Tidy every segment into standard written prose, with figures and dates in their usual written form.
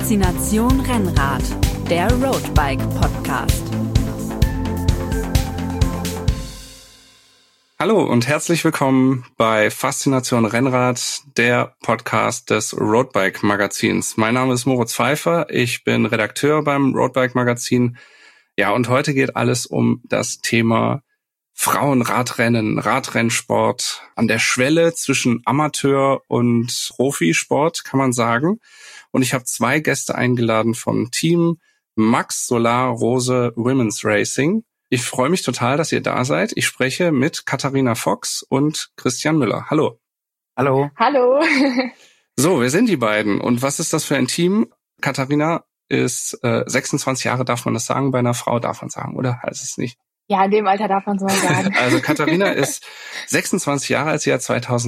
Faszination Rennrad, der Roadbike Podcast. Hallo und herzlich willkommen bei Faszination Rennrad, der Podcast des Roadbike Magazins. Mein Name ist Moritz Pfeiffer, ich bin Redakteur beim Roadbike Magazin. Ja, und heute geht alles um das Thema Frauenradrennen, Radrennsport an der Schwelle zwischen Amateur und Profisport, kann man sagen. Und ich habe zwei Gäste eingeladen vom Team Max Solar Rose Women's Racing. Ich freue mich total, dass ihr da seid. Ich spreche mit Katharina Fox und Christian Müller. Hallo. Hallo. Hallo. So, wer sind die beiden und was ist das für ein Team? Katharina ist 26 Jahre, darf man das sagen? Bei einer Frau darf man sagen, oder? Heißt es nicht? Ja, in dem Alter darf man es mal sagen. Also Katharina ist 26 Jahre alt. Sie hat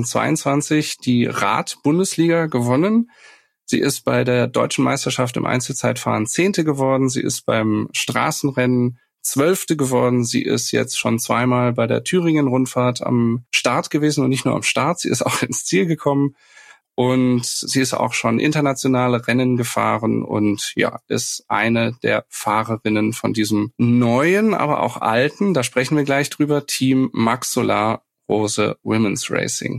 2022 die Rad-Bundesliga gewonnen. Sie ist bei der Deutschen Meisterschaft im Einzelzeitfahren 10. geworden. Sie ist beim Straßenrennen 12. geworden. Sie ist jetzt schon zweimal bei der Thüringen-Rundfahrt am Start gewesen und nicht nur am Start. Sie ist auch ins Ziel gekommen. Und sie ist auch schon internationale Rennen gefahren und ja, ist eine der Fahrerinnen von diesem neuen, aber auch alten, da sprechen wir gleich drüber, Team Max Solar Rose Women's Racing.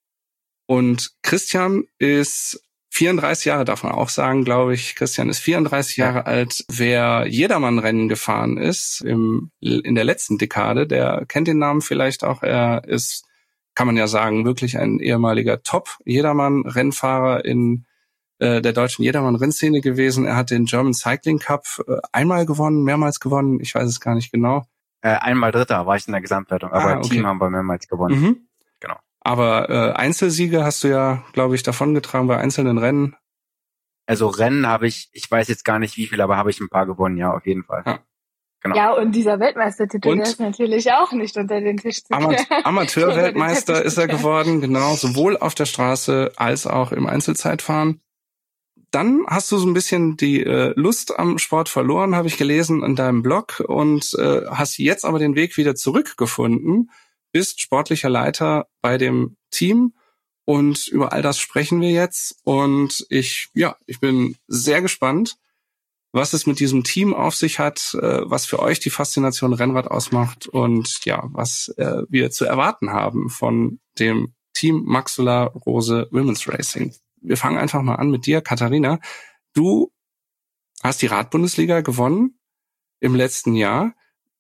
Und Christian ist 34 Jahre, darf man auch sagen, glaube ich. Christian ist 34 Jahre alt. Wer Jedermann-Rennen gefahren ist in der letzten Dekade, der kennt den Namen vielleicht auch. Er ist, kann man ja sagen, wirklich ein ehemaliger Top-Jedermann-Rennfahrer in der deutschen Jedermann-Rennszene gewesen. Er hat den German Cycling Cup einmal gewonnen, mehrmals gewonnen, ich weiß es gar nicht genau. Einmal Dritter war ich in der Gesamtwertung, aber okay. Team haben wir mehrmals gewonnen. Mhm. Genau. Aber Einzelsiege hast du ja, glaube ich, davongetragen bei einzelnen Rennen. Also Rennen habe ich weiß jetzt gar nicht wie viel, aber habe ich ein paar gewonnen, ja, auf jeden Fall. Ja. Genau. Ja, und dieser Weltmeistertitel, der ist natürlich auch nicht unter den Tisch zu kehren. Amateurweltmeister ist er geworden, genau, sowohl auf der Straße als auch im Einzelzeitfahren. Dann hast du so ein bisschen die Lust am Sport verloren, habe ich gelesen in deinem Blog, und hast jetzt aber den Weg wieder zurückgefunden, bist sportlicher Leiter bei dem Team und über all das sprechen wir jetzt. Und ich bin sehr gespannt, was es mit diesem Team auf sich hat, was für euch die Faszination Rennrad ausmacht und ja, was wir zu erwarten haben von dem Team Max Solar Rose Women's Racing. Wir fangen einfach mal an mit dir, Katharina. Du hast die Radbundesliga gewonnen im letzten Jahr.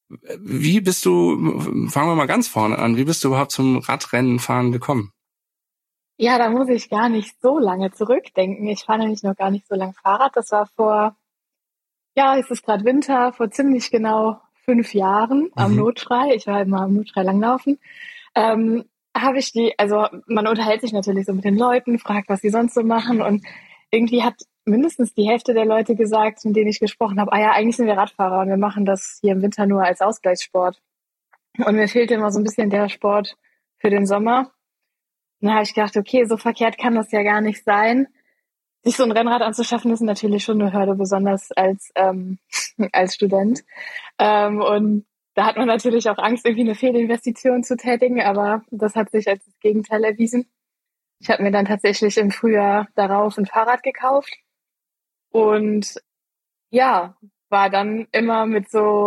Fangen wir mal ganz vorne an, wie bist du überhaupt zum Radrennenfahren gekommen? Ja, da muss ich gar nicht so lange zurückdenken. Ich fahre nämlich noch gar nicht so lange Fahrrad. Das war es ist gerade Winter, vor ziemlich genau 5 Jahren am Notschrei. Ich war immer am Notschrei langlaufen. Man unterhält sich natürlich so mit den Leuten, fragt, was sie sonst so machen. Und irgendwie hat mindestens die Hälfte der Leute gesagt, mit denen ich gesprochen habe, eigentlich sind wir Radfahrer und wir machen das hier im Winter nur als Ausgleichssport. Und mir fehlte immer so ein bisschen der Sport für den Sommer. Und dann habe ich gedacht, okay, so verkehrt kann das ja gar nicht sein. Sich so ein Rennrad anzuschaffen, ist natürlich schon eine Hürde, besonders als Student. Und da hat man natürlich auch Angst, irgendwie eine Fehlinvestition zu tätigen, aber das hat sich als das Gegenteil erwiesen. Ich habe mir dann tatsächlich im Frühjahr darauf ein Fahrrad gekauft und ja, war dann immer mit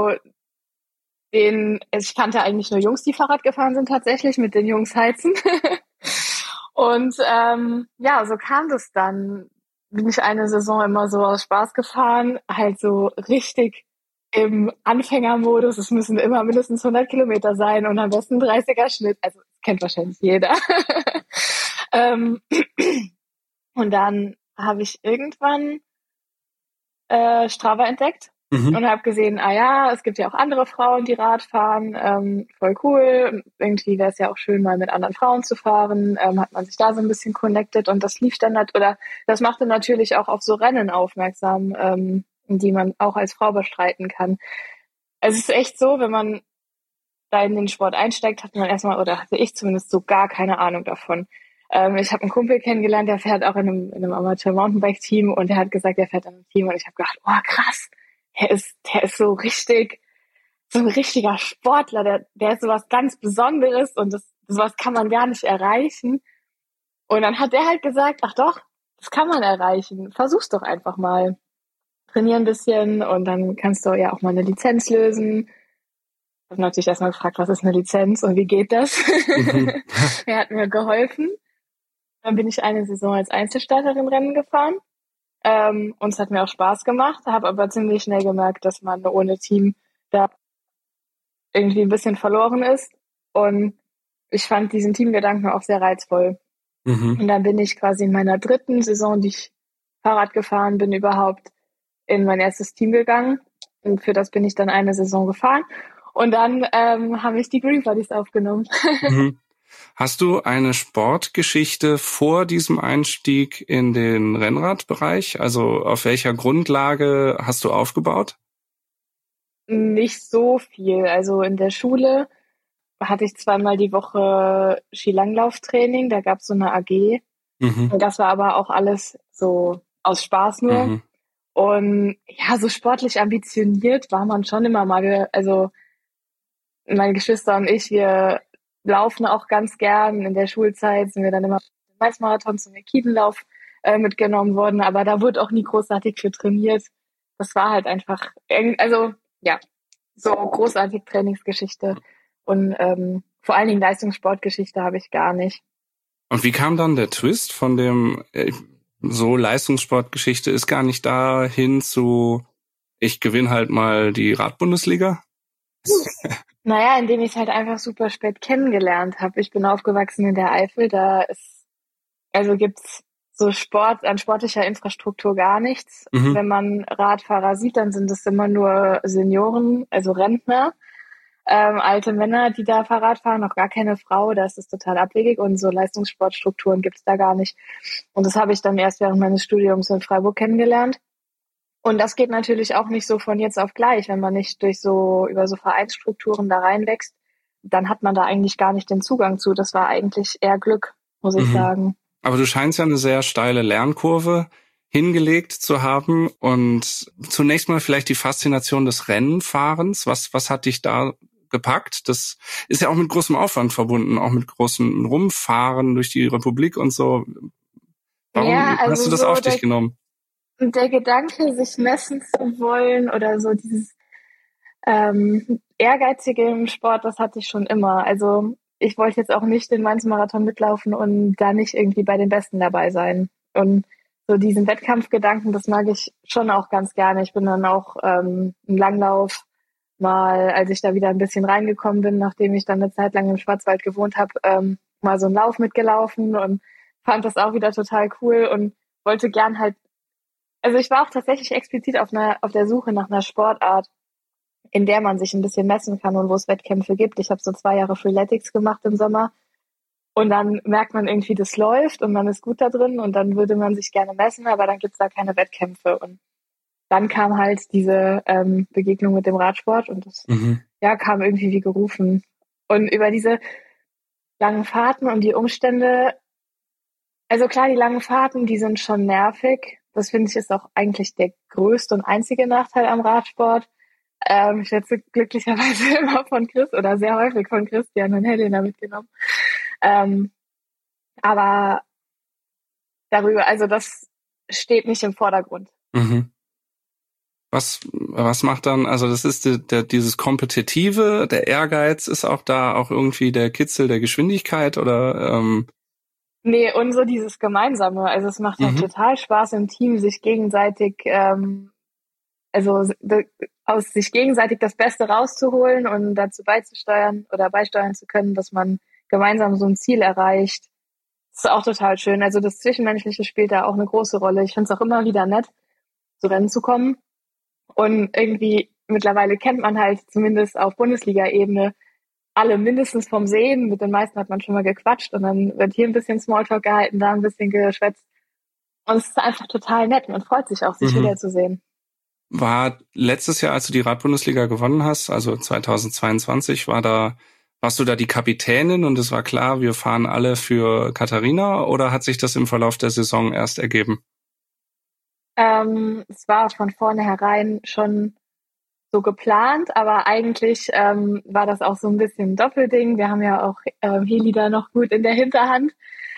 ich kannte eigentlich nur Jungs, die Fahrrad gefahren sind tatsächlich, mit den Jungs heizen. Und so kam das dann. Bin ich eine Saison immer so aus Spaß gefahren, halt so richtig im Anfängermodus. Es müssen immer mindestens 100 Kilometer sein und am besten 30er Schnitt. Also das kennt wahrscheinlich jeder. Und dann habe ich irgendwann Strava entdeckt und habe gesehen, es gibt ja auch andere Frauen, die Rad fahren. Voll cool. Irgendwie wäre es ja auch schön, mal mit anderen Frauen zu fahren. Hat man sich da so ein bisschen connected und das lief dann das machte natürlich auch auf so Rennen aufmerksam, die man auch als Frau bestreiten kann. Es ist echt so, wenn man da in den Sport einsteigt, hatte ich zumindest so gar keine Ahnung davon. Ich habe einen Kumpel kennengelernt, der fährt auch in einem Amateur-Mountainbike-Team und der hat gesagt, er fährt in einem Team und ich habe gedacht, krass, der ist so ein richtiger Sportler, der ist sowas ganz Besonderes und sowas kann man gar nicht erreichen. Und dann hat der halt gesagt, ach doch, das kann man erreichen. Versuch's doch einfach mal. Trainier ein bisschen und dann kannst du ja auch mal eine Lizenz lösen. Ich habe natürlich erstmal gefragt, was ist eine Lizenz und wie geht das? Mhm. Er hat mir geholfen. Dann bin ich eine Saison als Einzelstarterin Rennen gefahren. Und es hat mir auch Spaß gemacht, habe aber ziemlich schnell gemerkt, dass man ohne Team da irgendwie ein bisschen verloren ist. Und ich fand diesen Teamgedanken auch sehr reizvoll. Mhm. Und dann bin ich quasi in meiner 3. Saison, die ich Fahrrad gefahren bin, überhaupt in mein erstes Team gegangen. Und für das bin ich dann eine Saison gefahren. Und dann haben mich die Green Buddies aufgenommen. Mhm. Hast du eine Sportgeschichte vor diesem Einstieg in den Rennradbereich? Also auf welcher Grundlage hast du aufgebaut? Nicht so viel. Also in der Schule hatte ich zweimal die Woche Skilanglauftraining. Da gab es so eine AG. Mhm. Und das war aber auch alles so aus Spaß nur. Mhm. Und ja, so sportlich ambitioniert war man schon immer mal. Also meine Geschwister und ich, wir laufen auch ganz gern. In der Schulzeit sind wir dann immer zum Mainz-Marathon zum Ekidenlauf mitgenommen worden. Aber da wurde auch nie großartig für trainiert. Das war halt einfach, also ja, so großartig Trainingsgeschichte. Und vor allen Dingen Leistungssportgeschichte habe ich gar nicht. Und wie kam dann der Twist von dem, so Leistungssportgeschichte ist gar nicht da hin zu, ich gewinne halt mal die Radbundesliga? Naja, indem ich es halt einfach super spät kennengelernt habe. Ich bin aufgewachsen in der Eifel, gibt's so Sport, an sportlicher Infrastruktur gar nichts. Mhm. Wenn man Radfahrer sieht, dann sind es immer nur Senioren, also Rentner, alte Männer, die da Fahrrad fahren, noch gar keine Frau, da ist es total abwegig und so Leistungssportstrukturen gibt's da gar nicht. Und das habe ich dann erst während meines Studiums in Freiburg kennengelernt. Und das geht natürlich auch nicht so von jetzt auf gleich, wenn man nicht über so Vereinsstrukturen da reinwächst, dann hat man da eigentlich gar nicht den Zugang zu. Das war eigentlich eher Glück, muss ich sagen. Aber du scheinst ja eine sehr steile Lernkurve hingelegt zu haben und zunächst mal vielleicht die Faszination des Rennenfahrens. Was hat dich da gepackt? Das ist ja auch mit großem Aufwand verbunden, auch mit großem Rumfahren durch die Republik und so. Warum hast du das auf dich genommen? Der Gedanke, sich messen zu wollen oder so dieses Ehrgeizige im Sport, das hatte ich schon immer. Also ich wollte jetzt auch nicht den Mainz-Marathon mitlaufen und da nicht irgendwie bei den Besten dabei sein. Und so diesen Wettkampfgedanken, das mag ich schon auch ganz gerne. Ich bin dann auch im Langlauf mal, als ich da wieder ein bisschen reingekommen bin, nachdem ich dann eine Zeit lang im Schwarzwald gewohnt habe, mal so einen Lauf mitgelaufen und fand das auch wieder total cool und wollte gern halt, also ich war auch tatsächlich explizit auf der Suche nach einer Sportart, in der man sich ein bisschen messen kann und wo es Wettkämpfe gibt. Ich habe so 2 Jahre Freeletics gemacht im Sommer und dann merkt man irgendwie, das läuft und man ist gut da drin und dann würde man sich gerne messen, aber dann gibt's da keine Wettkämpfe. Und dann kam halt diese Begegnung mit dem Radsport und das kam irgendwie wie gerufen. Und über diese langen Fahrten und die Umstände, also klar, die langen Fahrten, die sind schon nervig. Das finde ich ist auch eigentlich der größte und einzige Nachteil am Radsport. Ich werde glücklicherweise immer von Chris oder sehr häufig von Christian und Helena mitgenommen. Aber darüber, also das steht nicht im Vordergrund. Mhm. Was macht dann, also das ist dieses Kompetitive, der Ehrgeiz ist auch da, auch irgendwie der Kitzel der Geschwindigkeit oder? Nee, und so dieses Gemeinsame. Also es macht halt total Spaß im Team, sich gegenseitig, aus sich gegenseitig das Beste rauszuholen und dazu beisteuern zu können, dass man gemeinsam so ein Ziel erreicht. Das ist auch total schön. Also das Zwischenmenschliche spielt da auch eine große Rolle. Ich finde es auch immer wieder nett, zu Rennen zu kommen. Und irgendwie mittlerweile kennt man halt zumindest auf Bundesliga-Ebene alle mindestens vom Sehen. Mit den meisten hat man schon mal gequatscht und dann wird hier ein bisschen Smalltalk gehalten, da ein bisschen geschwätzt. Und es ist einfach total nett. Man freut sich auch, sich wiederzusehen. War letztes Jahr, als du die Radbundesliga gewonnen hast, also 2022, warst du da die Kapitänin und es war klar, wir fahren alle für Katharina oder hat sich das im Verlauf der Saison erst ergeben? Es war von vornherein schon so geplant, aber eigentlich war das auch so ein bisschen ein Doppelding. Wir haben ja auch Heli da noch gut in der Hinterhand.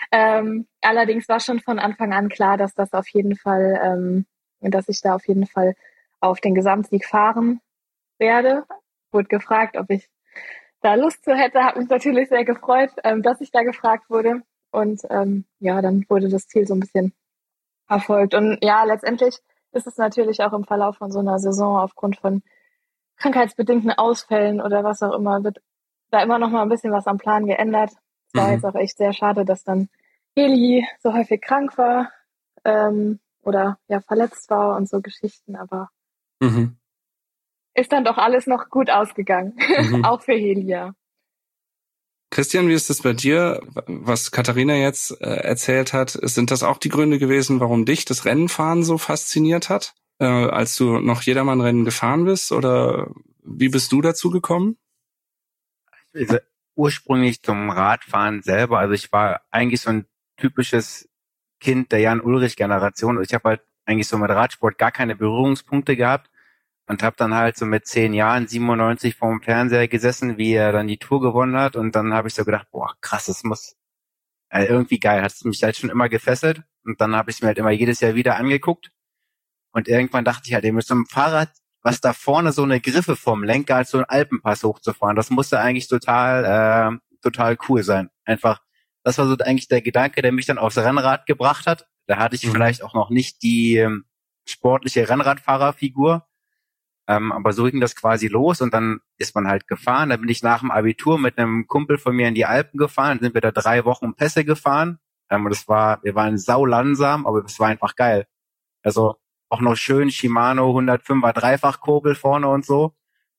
Allerdings war schon von Anfang an klar, dass das auf jeden Fall, dass ich da auf jeden Fall auf den Gesamtsieg fahren werde. Wurde gefragt, ob ich da Lust zu hätte. Hat mich natürlich sehr gefreut, dass ich da gefragt wurde. Und ja, dann wurde das Ziel so ein bisschen verfolgt. Und ja, letztendlich ist es natürlich auch im Verlauf von so einer Saison aufgrund von krankheitsbedingten Ausfällen oder was auch immer, wird da immer noch mal ein bisschen was am Plan geändert. Es war jetzt auch echt sehr schade, dass dann Heli so häufig krank war oder ja verletzt war und so Geschichten, aber ist dann doch alles noch gut ausgegangen, auch für Heli, ja. Christian, wie ist das bei dir? Was Katharina jetzt erzählt hat, sind das auch die Gründe gewesen, warum dich das Rennenfahren so fasziniert hat, als du noch Jedermann-Rennen gefahren bist? Oder wie bist du dazu gekommen? Also ursprünglich zum Radfahren selber. Also ich war eigentlich so ein typisches Kind der Jan-Ulrich-Generation. Ich habe halt eigentlich so mit Radsport gar keine Berührungspunkte gehabt und habe dann halt so mit 10 Jahren, 97 vorm Fernseher gesessen, wie er dann die Tour gewonnen hat. Und dann habe ich so gedacht, boah, krass, das muss irgendwie geil. Hat mich halt schon immer gefesselt. Und dann habe ich es mir halt immer jedes Jahr wieder angeguckt. Und irgendwann dachte ich halt, mit so einem Fahrrad, was da vorne so eine Griffe vom Lenker, als so einen Alpenpass hochzufahren, das musste eigentlich total cool sein. Einfach, das war so eigentlich der Gedanke, der mich dann aufs Rennrad gebracht hat. Da hatte ich vielleicht auch noch nicht die sportliche Rennradfahrerfigur. Aber so ging das quasi los und dann ist man halt gefahren. Dann bin ich nach dem Abitur mit einem Kumpel von mir in die Alpen gefahren. Dann sind wir da 3 Wochen Pässe gefahren. Und wir waren sau langsam, aber es war einfach geil. Also auch noch schön Shimano 105er Dreifachkurbel vorne und so.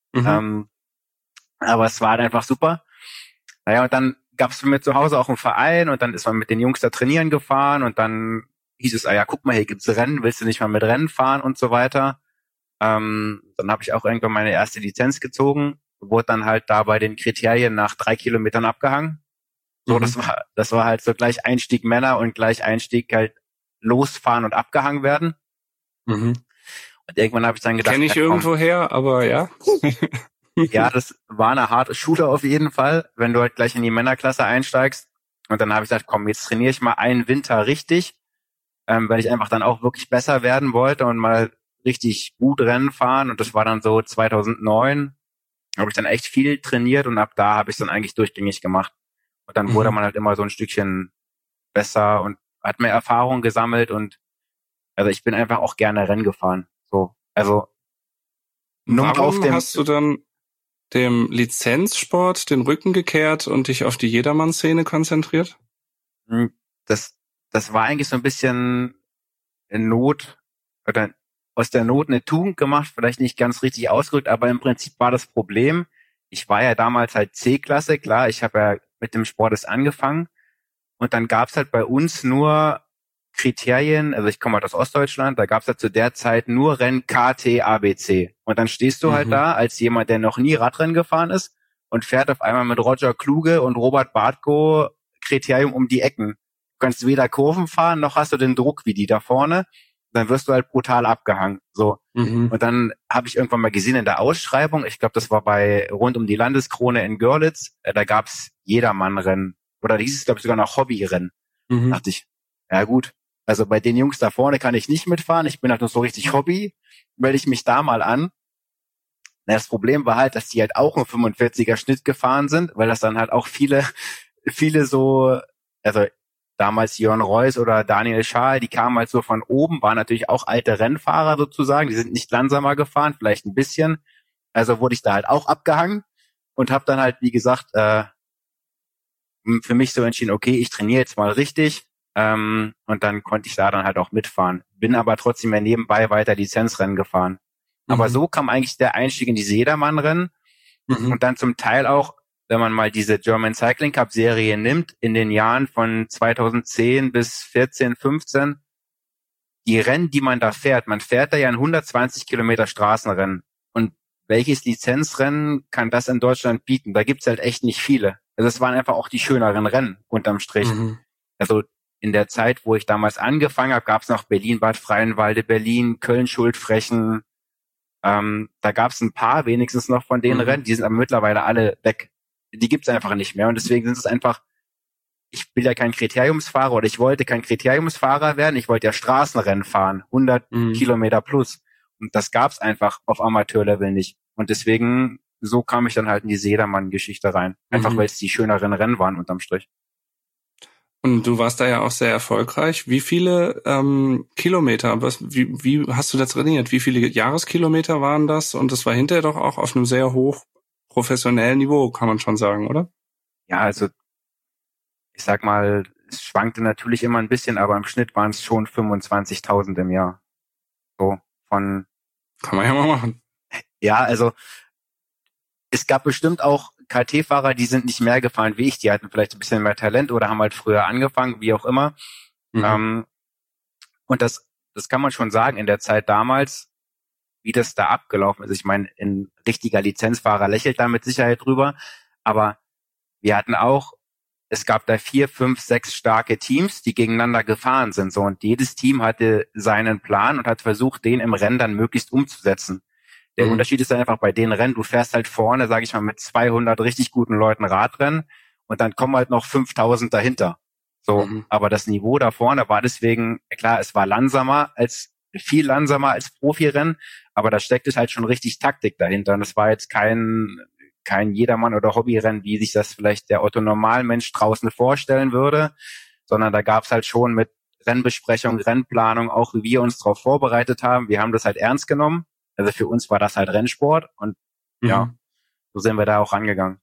Aber es war halt einfach super. Naja, und dann gab es für mich zu Hause auch einen Verein und dann ist man mit den Jungs da trainieren gefahren und dann hieß es, ja, guck mal, hier gibt's Rennen, willst du nicht mal mit Rennen fahren und so weiter. Dann habe ich auch irgendwann meine erste Lizenz gezogen, wurde dann halt da bei den Kriterien nach 3 Kilometern abgehangen. So, das war halt so gleich Einstieg Männer und gleich Einstieg halt losfahren und abgehangen werden. Und irgendwann habe ich dann gedacht, kenne ich irgendwo her, aber ja. Ja, das war eine harte Schule auf jeden Fall, wenn du halt gleich in die Männerklasse einsteigst. Und dann habe ich gesagt, komm, jetzt trainiere ich mal einen Winter richtig, weil ich einfach dann auch wirklich besser werden wollte und mal richtig gut Rennen fahren. Und das war dann so 2009, habe ich dann echt viel trainiert und ab da habe ich dann eigentlich durchgängig gemacht. Und dann wurde man halt immer so ein Stückchen besser und hat mehr Erfahrung gesammelt und also ich bin einfach auch gerne Rennen gefahren. So, also warum hast du dann dem Lizenzsport den Rücken gekehrt und dich auf die Jedermann-Szene konzentriert? Das war eigentlich so ein bisschen in Not oder aus der Not eine Tugend gemacht, vielleicht nicht ganz richtig ausgedrückt, aber im Prinzip war das Problem, ich war ja damals halt C-Klasse, klar, ich habe ja mit dem Sport erst angefangen und dann gab's halt bei uns nur Kriterien, also ich komme halt aus Ostdeutschland, da gab's halt zu der Zeit nur Rennen KT, ABC. Und dann stehst du halt da als jemand, der noch nie Radrennen gefahren ist und fährt auf einmal mit Roger Kluge und Robert Bartko Kriterium um die Ecken. Du kannst weder Kurven fahren, noch hast du den Druck wie die da vorne. Dann wirst du halt brutal abgehangen. So. Und dann habe ich irgendwann mal gesehen in der Ausschreibung, ich glaube, das war bei rund um die Landeskrone in Görlitz, da gab's Jedermann-Rennen. Oder hieß es, glaube ich, sogar noch Hobbyrennen. Dachte ich, ja gut, also bei den Jungs da vorne kann ich nicht mitfahren. Ich bin halt noch so richtig Hobby. Melde ich mich da mal an. Das Problem war halt, dass die halt auch einen 45er Schnitt gefahren sind, weil das dann halt auch viele so, also damals Jörn Reus oder Daniel Schaal, die kamen halt so von oben, waren natürlich auch alte Rennfahrer sozusagen. Die sind nicht langsamer gefahren, vielleicht ein bisschen. Also wurde ich da halt auch abgehangen und habe dann halt, wie gesagt, für mich so entschieden, okay, ich trainiere jetzt mal richtig. Und dann konnte ich da dann halt auch mitfahren. Bin aber trotzdem ja nebenbei weiter Lizenzrennen gefahren. Aber so kam eigentlich der Einstieg in diese Jedermann-Rennen. Und dann zum Teil auch, wenn man mal diese German Cycling Cup Serie nimmt, in den Jahren von 2010 bis 14, 15, die Rennen, die man fährt da ja ein 120 Kilometer Straßenrennen. Und welches Lizenzrennen kann das in Deutschland bieten? Da gibt's halt echt nicht viele. Also es waren einfach auch die schöneren Rennen unterm Strich. Also in der Zeit, wo ich damals angefangen habe, gab es noch Berlin-Bad Freienwalde, Berlin, Köln-Schultfrechen. Da gab es ein paar wenigstens noch von den Rennen, die sind aber mittlerweile alle weg. Die gibt's einfach nicht mehr und deswegen sind es einfach ich will ja kein Kriteriumsfahrer oder ich wollte kein Kriteriumsfahrer werden, ich wollte ja Straßenrennen fahren, 100 Kilometer plus. Und das gab's einfach auf Amateurlevel nicht. Und deswegen, so kam ich dann halt in diese Jedermann-Geschichte rein. Einfach weil es die schöneren Rennen waren unterm Strich. Und du warst da ja auch sehr erfolgreich. Wie viele Kilometer, wie hast du das trainiert? Wie viele Jahreskilometer waren das? Und das war hinterher doch auch auf einem sehr hoch professionellen Niveau, kann man schon sagen, oder? Ja, also ich sag mal, es schwankte natürlich immer ein bisschen, aber im Schnitt waren es schon 25.000 im Jahr. So von. Kann man ja mal machen. Ja, also es gab bestimmt auch KT-Fahrer, die sind nicht mehr gefahren wie ich. Die hatten vielleicht ein bisschen mehr Talent oder haben halt früher angefangen, wie auch immer. Und das kann man schon sagen in der Zeit damals, wie das da abgelaufen ist. Ich meine, ein richtiger Lizenzfahrer lächelt da mit Sicherheit drüber, aber wir hatten auch, es gab da 4, 5, 6 starke Teams, die gegeneinander gefahren sind. So, und jedes Team hatte seinen Plan und hat versucht, den im Rennen dann möglichst umzusetzen. Der Unterschied ist dann einfach bei den Rennen, du fährst halt vorne, sage ich mal, mit 200 richtig guten Leuten Radrennen und dann kommen halt noch 5.000 dahinter. So, aber das Niveau da vorne war deswegen, klar, es war viel langsamer als Profirennen, aber da steckte halt schon richtig Taktik dahinter. Und es war jetzt kein Jedermann- oder Hobbyrennen, wie sich das vielleicht der Otto-Normalmensch draußen vorstellen würde, sondern da gab's halt schon mit Rennbesprechung, Rennplanung, auch wie wir uns darauf vorbereitet haben. Wir haben das halt ernst genommen. Also für uns war das halt Rennsport und ja, so sind wir da auch rangegangen.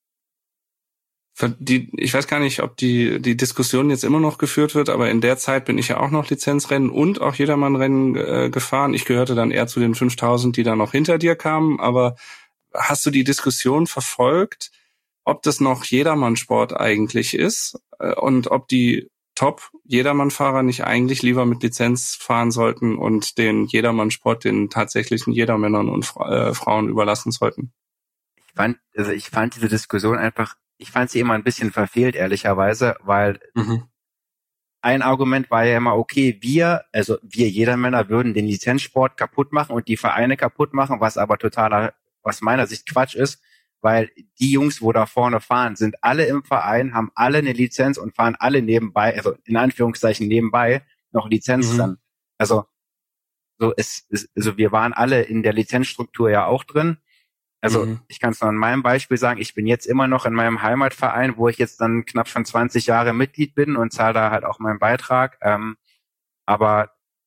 Ich weiß gar nicht, ob die Diskussion jetzt immer noch geführt wird, aber in der Zeit bin ich ja auch noch Lizenzrennen und auch Jedermannrennen gefahren. Ich gehörte dann eher zu den 5.000, die da noch hinter dir kamen, aber hast du die Diskussion verfolgt, ob das noch Jedermannsport eigentlich ist und ob die Top-Jedermann-Fahrer nicht eigentlich lieber mit Lizenz fahren sollten und den Jedermannsport den tatsächlichen Jedermännern und Frauen überlassen sollten? Ich fand diese Diskussion einfach, ich fand sie immer ein bisschen verfehlt, ehrlicherweise, weil ein Argument war ja immer, okay, wir Jedermänner würden den Lizenzsport kaputt machen und die Vereine kaputt machen, was aber aus meiner Sicht Quatsch ist, weil die Jungs, wo da vorne fahren, sind alle im Verein, haben alle eine Lizenz und fahren alle nebenbei, also in Anführungszeichen nebenbei, noch Lizenz dann. Also wir waren alle in der Lizenzstruktur ja auch drin. Also ich kann es noch an meinem Beispiel sagen, ich bin jetzt immer noch in meinem Heimatverein, wo ich jetzt dann knapp schon 20 Jahre Mitglied bin und zahle da halt auch meinen Beitrag. Aber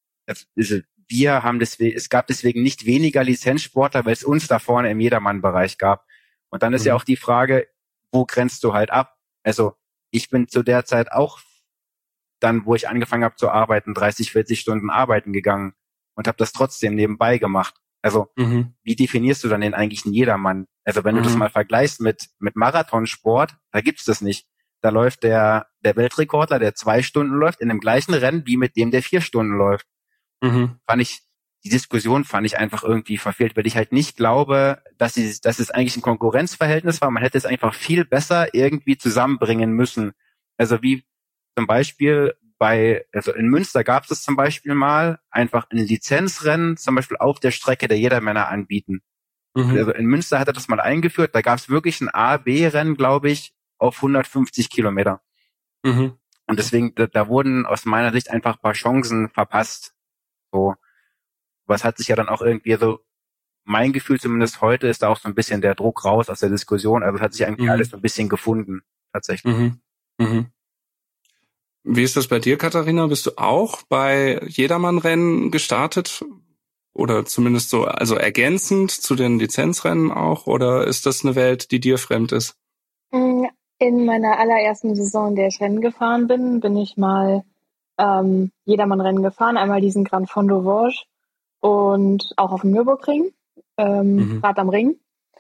es gab deswegen nicht weniger Lizenzsportler, weil es uns da vorne im Jedermann-Bereich gab. Und dann ist ja auch die Frage, wo grenzt du halt ab? Also ich bin zu der Zeit auch dann, wo ich angefangen habe zu arbeiten, 30, 40 Stunden arbeiten gegangen und habe das trotzdem nebenbei gemacht. Also wie definierst du dann den eigentlichen Jedermann? Also wenn du das mal vergleichst mit Marathonsport, da gibt's das nicht. Da läuft der Weltrekordler, der 2 Stunden läuft, in dem gleichen Rennen wie mit dem, der 4 Stunden läuft. Die Diskussion fand ich einfach irgendwie verfehlt, weil ich halt nicht glaube, dass es eigentlich ein Konkurrenzverhältnis war. Man hätte es einfach viel besser irgendwie zusammenbringen müssen. Also wie zum Beispiel in Münster gab es zum Beispiel mal einfach ein Lizenzrennen, zum Beispiel auf der Strecke der Jedermänner anbieten. Also in Münster hat er das mal eingeführt, da gab es wirklich ein A-B-Rennen, glaube ich, auf 150 Kilometer. Und deswegen, da wurden aus meiner Sicht einfach ein paar Chancen verpasst. So. Was hat sich ja dann auch irgendwie so, mein Gefühl zumindest heute ist da auch so ein bisschen der Druck raus aus der Diskussion. Also es hat sich eigentlich alles so ein bisschen gefunden, tatsächlich. Wie ist das bei dir, Katharina? Bist du auch bei Jedermann-Rennen gestartet? Oder zumindest so, also ergänzend zu den Lizenzrennen auch? Oder ist das eine Welt, die dir fremd ist? In meiner allerersten Saison, in der ich Rennen gefahren bin ich mal Jedermann-Rennen gefahren. Einmal diesen Grand Fondo Vosges und auch auf dem Nürburgring, Rad am Ring.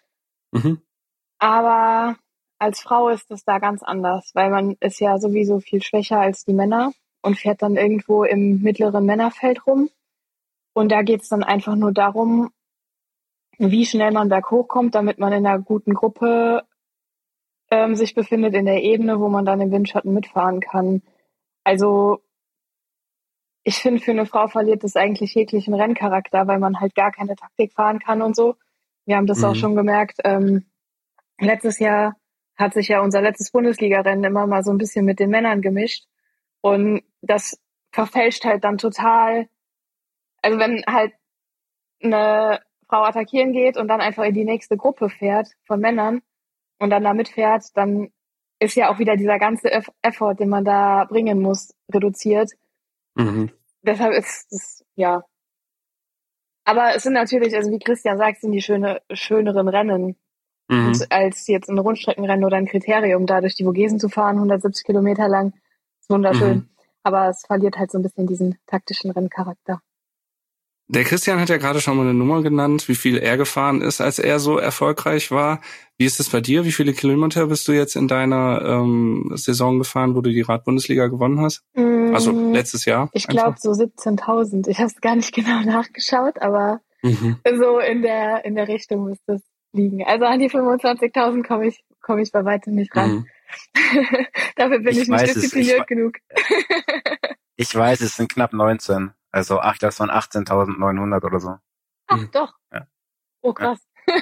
Aber als Frau ist es da ganz anders, weil man ist ja sowieso viel schwächer als die Männer und fährt dann irgendwo im mittleren Männerfeld rum. Und da geht's dann einfach nur darum, wie schnell man berghoch kommt, damit man in einer guten Gruppe sich befindet in der Ebene, wo man dann im Windschatten mitfahren kann. Also ich finde, für eine Frau verliert das eigentlich jeglichen Renncharakter, weil man halt gar keine Taktik fahren kann und so. Wir haben das auch schon gemerkt. Letztes Jahr hat sich ja unser letztes Bundesliga-Rennen immer mal so ein bisschen mit den Männern gemischt. Und das verfälscht halt dann total. Also wenn halt eine Frau attackieren geht und dann einfach in die nächste Gruppe fährt von Männern und dann da mitfährt, dann ist ja auch wieder dieser ganze Effort, den man da bringen muss, reduziert. Mhm. Deshalb ist es, ja. Aber es sind natürlich, also wie Christian sagt, sind die schöneren Rennen. Mhm. Und als jetzt ein Rundstreckenrennen oder ein Kriterium, da durch die Vogesen zu fahren, 170 Kilometer lang, ist wunderschön. Mhm. Aber es verliert halt so ein bisschen diesen taktischen Renncharakter. Der Christian hat ja gerade schon mal eine Nummer genannt, wie viel er gefahren ist, als er so erfolgreich war. Wie ist es bei dir? Wie viele Kilometer bist du jetzt in deiner Saison gefahren, wo du die Radbundesliga gewonnen hast? Also letztes Jahr? Ich glaube so 17.000. Ich habe es gar nicht genau nachgeschaut, aber so in der Richtung müsste es liegen. Also an die 25.000 komme ich bei weitem nicht ran. Dafür bin ich nicht diszipliniert genug. Ich weiß, es sind knapp 19. Also das waren 18.900 oder so. Ach, doch. Ja. Oh, krass. Ja.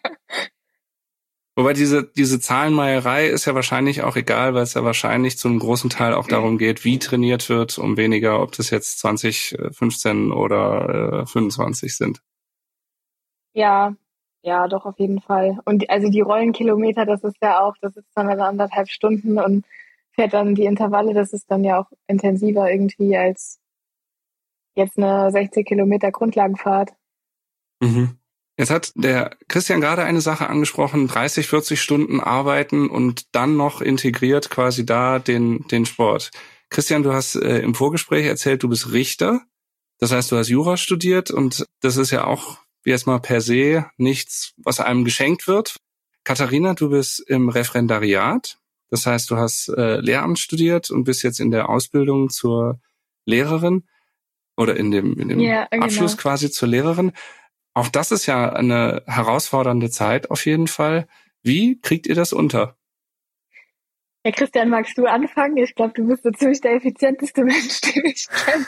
Wobei diese Zahlenmeierei ist ja wahrscheinlich auch egal, weil es ja wahrscheinlich zu einem großen Teil auch darum geht, wie trainiert wird, um weniger, ob das jetzt 20, 15 oder 25 sind. Ja, doch, auf jeden Fall. Und also die Rollenkilometer, das ist dann also 1,5 Stunden und fährt dann die Intervalle, das ist dann ja auch intensiver irgendwie als jetzt eine 60 Kilometer Grundlagenfahrt. Mhm. Jetzt hat der Christian gerade eine Sache angesprochen, 30, 40 Stunden arbeiten und dann noch integriert quasi da den Sport. Christian, du hast im Vorgespräch erzählt, du bist Richter. Das heißt, du hast Jura studiert und das ist ja auch erstmal per se nichts, was einem geschenkt wird. Katharina, du bist im Referendariat. Das heißt, du hast Lehramt studiert und bist jetzt in der Ausbildung zur Lehrerin oder in dem Abschluss genau. quasi zur Lehrerin. Auch das ist ja eine herausfordernde Zeit auf jeden Fall. Wie kriegt ihr das unter? Ja, Christian, magst du anfangen? Ich glaube, du bist so ziemlich der effizienteste Mensch, den ich kenne.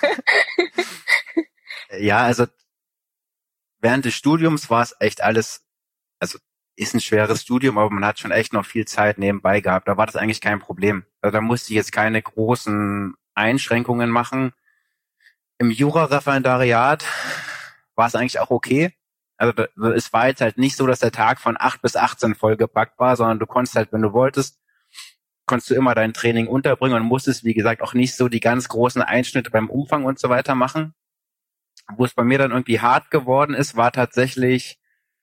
Ja, also während des Studiums war es echt alles, also ist ein schweres Studium, aber man hat schon echt noch viel Zeit nebenbei gehabt. Da war das eigentlich kein Problem. Also da musste ich jetzt keine großen Einschränkungen machen. Im Jura-Referendariat war es eigentlich auch okay. Also es war jetzt halt nicht so, dass der Tag von 8 bis 18 vollgepackt war, sondern du konntest halt, wenn du wolltest, konntest du immer dein Training unterbringen und musstest, wie gesagt, auch nicht so die ganz großen Einschnitte beim Umfang und so weiter machen. Wo es bei mir dann irgendwie hart geworden ist, war tatsächlich,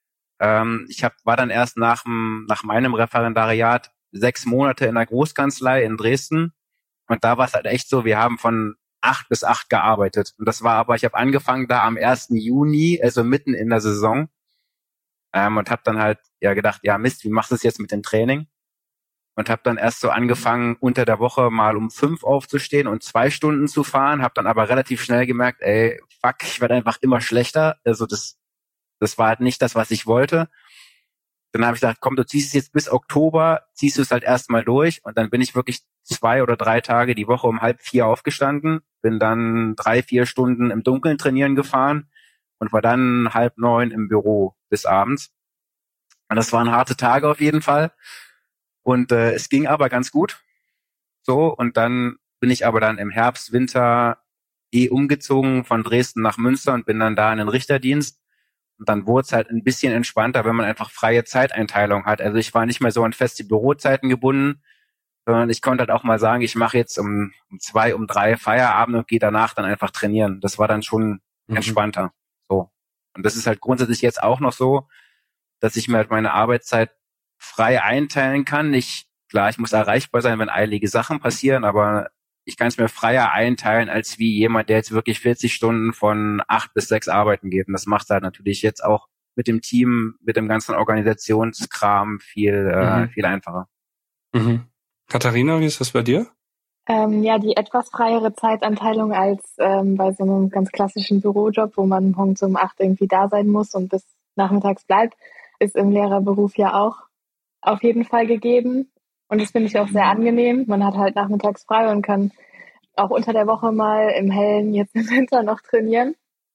war dann erst nach meinem Referendariat 6 Monate in der Großkanzlei in Dresden und da war es halt echt so, wir haben von 8 bis 8 gearbeitet. Und das war aber, ich habe angefangen da am 1. Juni, also mitten in der Saison. Und habe dann halt gedacht, ja Mist, wie machst du es jetzt mit dem Training? Und habe dann erst so angefangen, unter der Woche mal um 5 aufzustehen und 2 Stunden zu fahren. Habe dann aber relativ schnell gemerkt, ich werde einfach immer schlechter. Also das war halt nicht das, was ich wollte. Dann habe ich gedacht, komm, du ziehst es jetzt bis Oktober, ziehst du es halt erstmal durch. Und dann bin ich wirklich 2 oder 3 Tage die Woche um 3:30 aufgestanden, bin dann 3-4 Stunden im Dunkeln trainieren gefahren und war dann 8:30 im Büro bis abends. Und das waren harte Tage auf jeden Fall. Und es ging aber ganz gut. So, und dann bin ich aber dann im Herbst, Winter umgezogen von Dresden nach Münster und bin dann da in den Richterdienst. Und dann wurde es halt ein bisschen entspannter, wenn man einfach freie Zeiteinteilung hat. Also ich war nicht mehr so an feste Bürozeiten gebunden, sondern ich konnte halt auch mal sagen, ich mache jetzt um 2, um 3 Feierabend und gehe danach dann einfach trainieren. Das war dann schon entspannter. So. Und das ist halt grundsätzlich jetzt auch noch so, dass ich mir halt meine Arbeitszeit frei einteilen kann. Ich muss erreichbar sein, wenn eilige Sachen passieren, aber ich kann es mir freier einteilen, als wie jemand, der jetzt wirklich 40 Stunden von 8 bis 6 arbeiten geht. Und das macht halt natürlich jetzt auch mit dem Team, mit dem ganzen Organisationskram viel einfacher. Mhm. Katharina, wie ist das bei dir? Die etwas freiere Zeitanteilung als bei so einem ganz klassischen Bürojob, wo man morgens um 8 irgendwie da sein muss und bis nachmittags bleibt, ist im Lehrerberuf ja auch auf jeden Fall gegeben. Und das finde ich auch sehr angenehm. Man hat halt nachmittags frei und kann auch unter der Woche mal im Hellen, jetzt im Winter noch trainieren.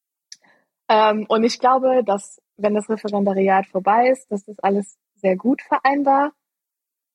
Und ich glaube, dass, wenn das Referendariat vorbei ist, dass das alles sehr gut vereinbar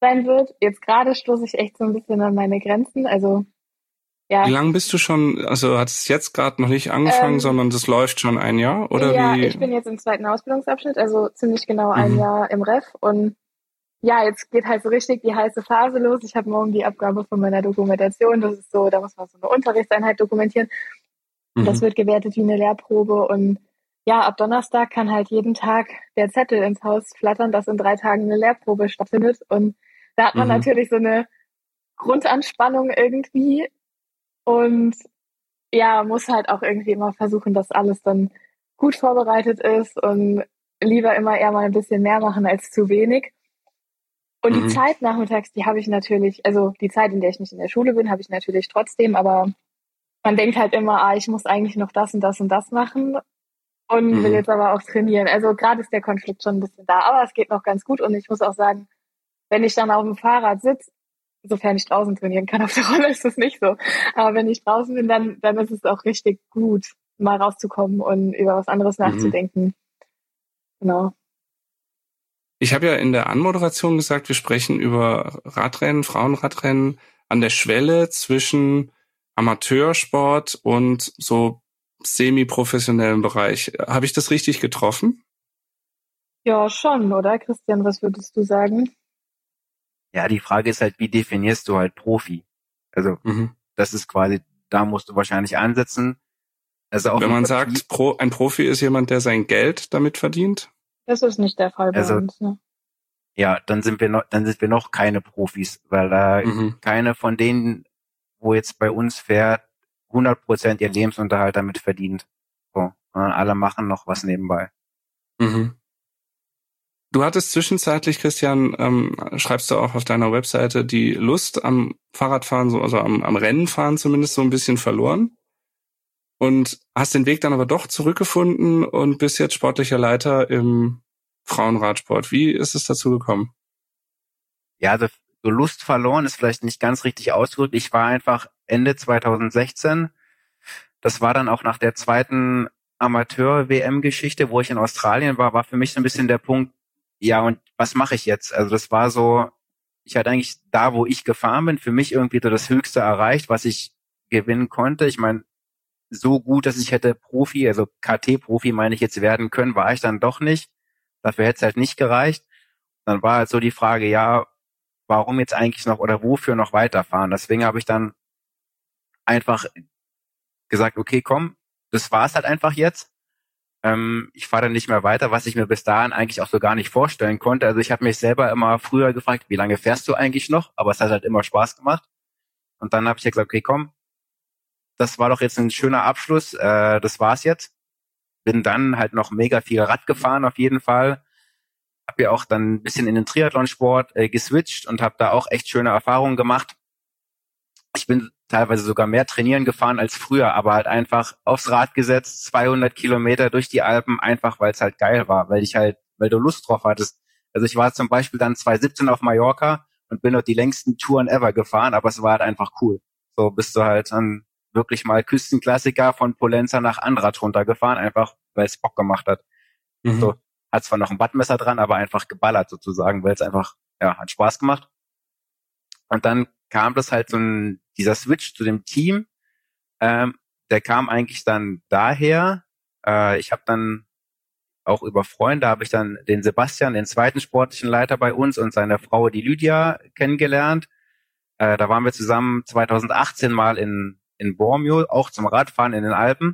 sein wird. Jetzt gerade stoße ich echt so ein bisschen an meine Grenzen. Also ja. Wie lange bist du schon, also hat es jetzt gerade noch nicht angefangen, sondern das läuft schon ein Jahr, oder ja, wie? ich bin jetzt im 2. Ausbildungsabschnitt, also ziemlich genau ein Jahr im Ref. Und ja, jetzt geht halt so richtig die heiße Phase los. Ich habe morgen die Abgabe von meiner Dokumentation. Das ist so, da muss man so eine Unterrichtseinheit dokumentieren. Und das wird gewertet wie eine Lehrprobe. Und ja, ab Donnerstag kann halt jeden Tag der Zettel ins Haus flattern, dass in 3 Tagen eine Lehrprobe stattfindet. Und da hat man natürlich so eine Grundanspannung irgendwie. Und ja, muss halt auch irgendwie immer versuchen, dass alles dann gut vorbereitet ist und lieber immer eher mal ein bisschen mehr machen als zu wenig. Und die Zeit nachmittags, die habe ich natürlich, also die Zeit, in der ich nicht in der Schule bin, habe ich natürlich trotzdem, aber man denkt halt immer, ich muss eigentlich noch das und das und das machen und will jetzt aber auch trainieren. Also gerade ist der Konflikt schon ein bisschen da, aber es geht noch ganz gut und ich muss auch sagen, wenn ich dann auf dem Fahrrad sitze, sofern ich draußen trainieren kann, auf der Rolle ist das nicht so. Aber wenn ich draußen bin, dann ist es auch richtig gut, mal rauszukommen und über was anderes nachzudenken. Genau. Ich habe ja in der Anmoderation gesagt, wir sprechen über Radrennen, Frauenradrennen an der Schwelle zwischen Amateursport und so semi-professionellen Bereich. Habe ich das richtig getroffen? Ja, schon, oder? Christian, was würdest du sagen? Ja, die Frage ist halt, wie definierst du halt Profi? Also, das ist quasi, da musst du wahrscheinlich ansetzen. Also auch wenn man sagt, ein Profi ist jemand, der sein Geld damit verdient? Das ist nicht der Fall bei uns, ne? Ja, dann sind wir noch keine Profis, weil da keine von denen, wo jetzt bei uns fährt, 100% ihr Lebensunterhalt damit verdient. So, alle machen noch was nebenbei. Du hattest zwischenzeitlich, Christian, schreibst du auch auf deiner Webseite, die Lust am Fahrradfahren, so, also am Rennenfahren zumindest so ein bisschen verloren und hast den Weg dann aber doch zurückgefunden und bist jetzt sportlicher Leiter im Frauenradsport. Wie ist es dazu gekommen? Ja, also so Lust verloren ist vielleicht nicht ganz richtig ausgedrückt. Ich war einfach Ende 2016, das war dann auch nach der zweiten Amateur-WM-Geschichte, wo ich in Australien war für mich so ein bisschen der Punkt, ja, und was mache ich jetzt? Also das war so, ich hatte eigentlich da, wo ich gefahren bin, für mich irgendwie so das Höchste erreicht, was ich gewinnen konnte. Ich meine, so gut, dass ich hätte Profi, also KT-Profi meine ich jetzt werden können, war ich dann doch nicht. Dafür hätte es halt nicht gereicht. Dann war halt so die Frage, ja, warum jetzt eigentlich noch oder wofür noch weiterfahren? Deswegen habe ich dann einfach gesagt, okay, komm, das war's halt einfach jetzt. Ich fahre dann nicht mehr weiter, was ich mir bis dahin eigentlich auch so gar nicht vorstellen konnte. Also ich habe mich selber immer früher gefragt, wie lange fährst du eigentlich noch? Aber es hat halt immer Spaß gemacht. Und dann habe ich gesagt, okay, komm, das war doch jetzt ein schöner Abschluss, das war's jetzt. Bin dann halt noch mega viel Rad gefahren auf jeden Fall. Hab ja auch dann ein bisschen in den Triathlonsport geswitcht und habe da auch echt schöne Erfahrungen gemacht. Ich bin teilweise sogar mehr trainieren gefahren als früher, aber halt einfach aufs Rad gesetzt, 200 Kilometer durch die Alpen, einfach weil es halt geil war, weil du Lust drauf hattest. Also ich war zum Beispiel dann 2017 auf Mallorca und bin dort die längsten Touren ever gefahren, aber es war halt einfach cool. So bist du halt dann wirklich mal Küstenklassiker von Pollenza nach Andratx runtergefahren, einfach weil es Bock gemacht hat. So, hat zwar noch ein Wattmesser dran, aber einfach geballert sozusagen, weil es einfach, ja, hat Spaß gemacht. Und dann kam das halt dieser Switch zu dem Team, der kam eigentlich dann daher, ich habe dann auch über Freunde, habe ich dann den Sebastian, den zweiten sportlichen Leiter bei uns und seine Frau, die Lydia, kennengelernt. Da waren wir zusammen 2018 mal in Bormio, auch zum Radfahren in den Alpen.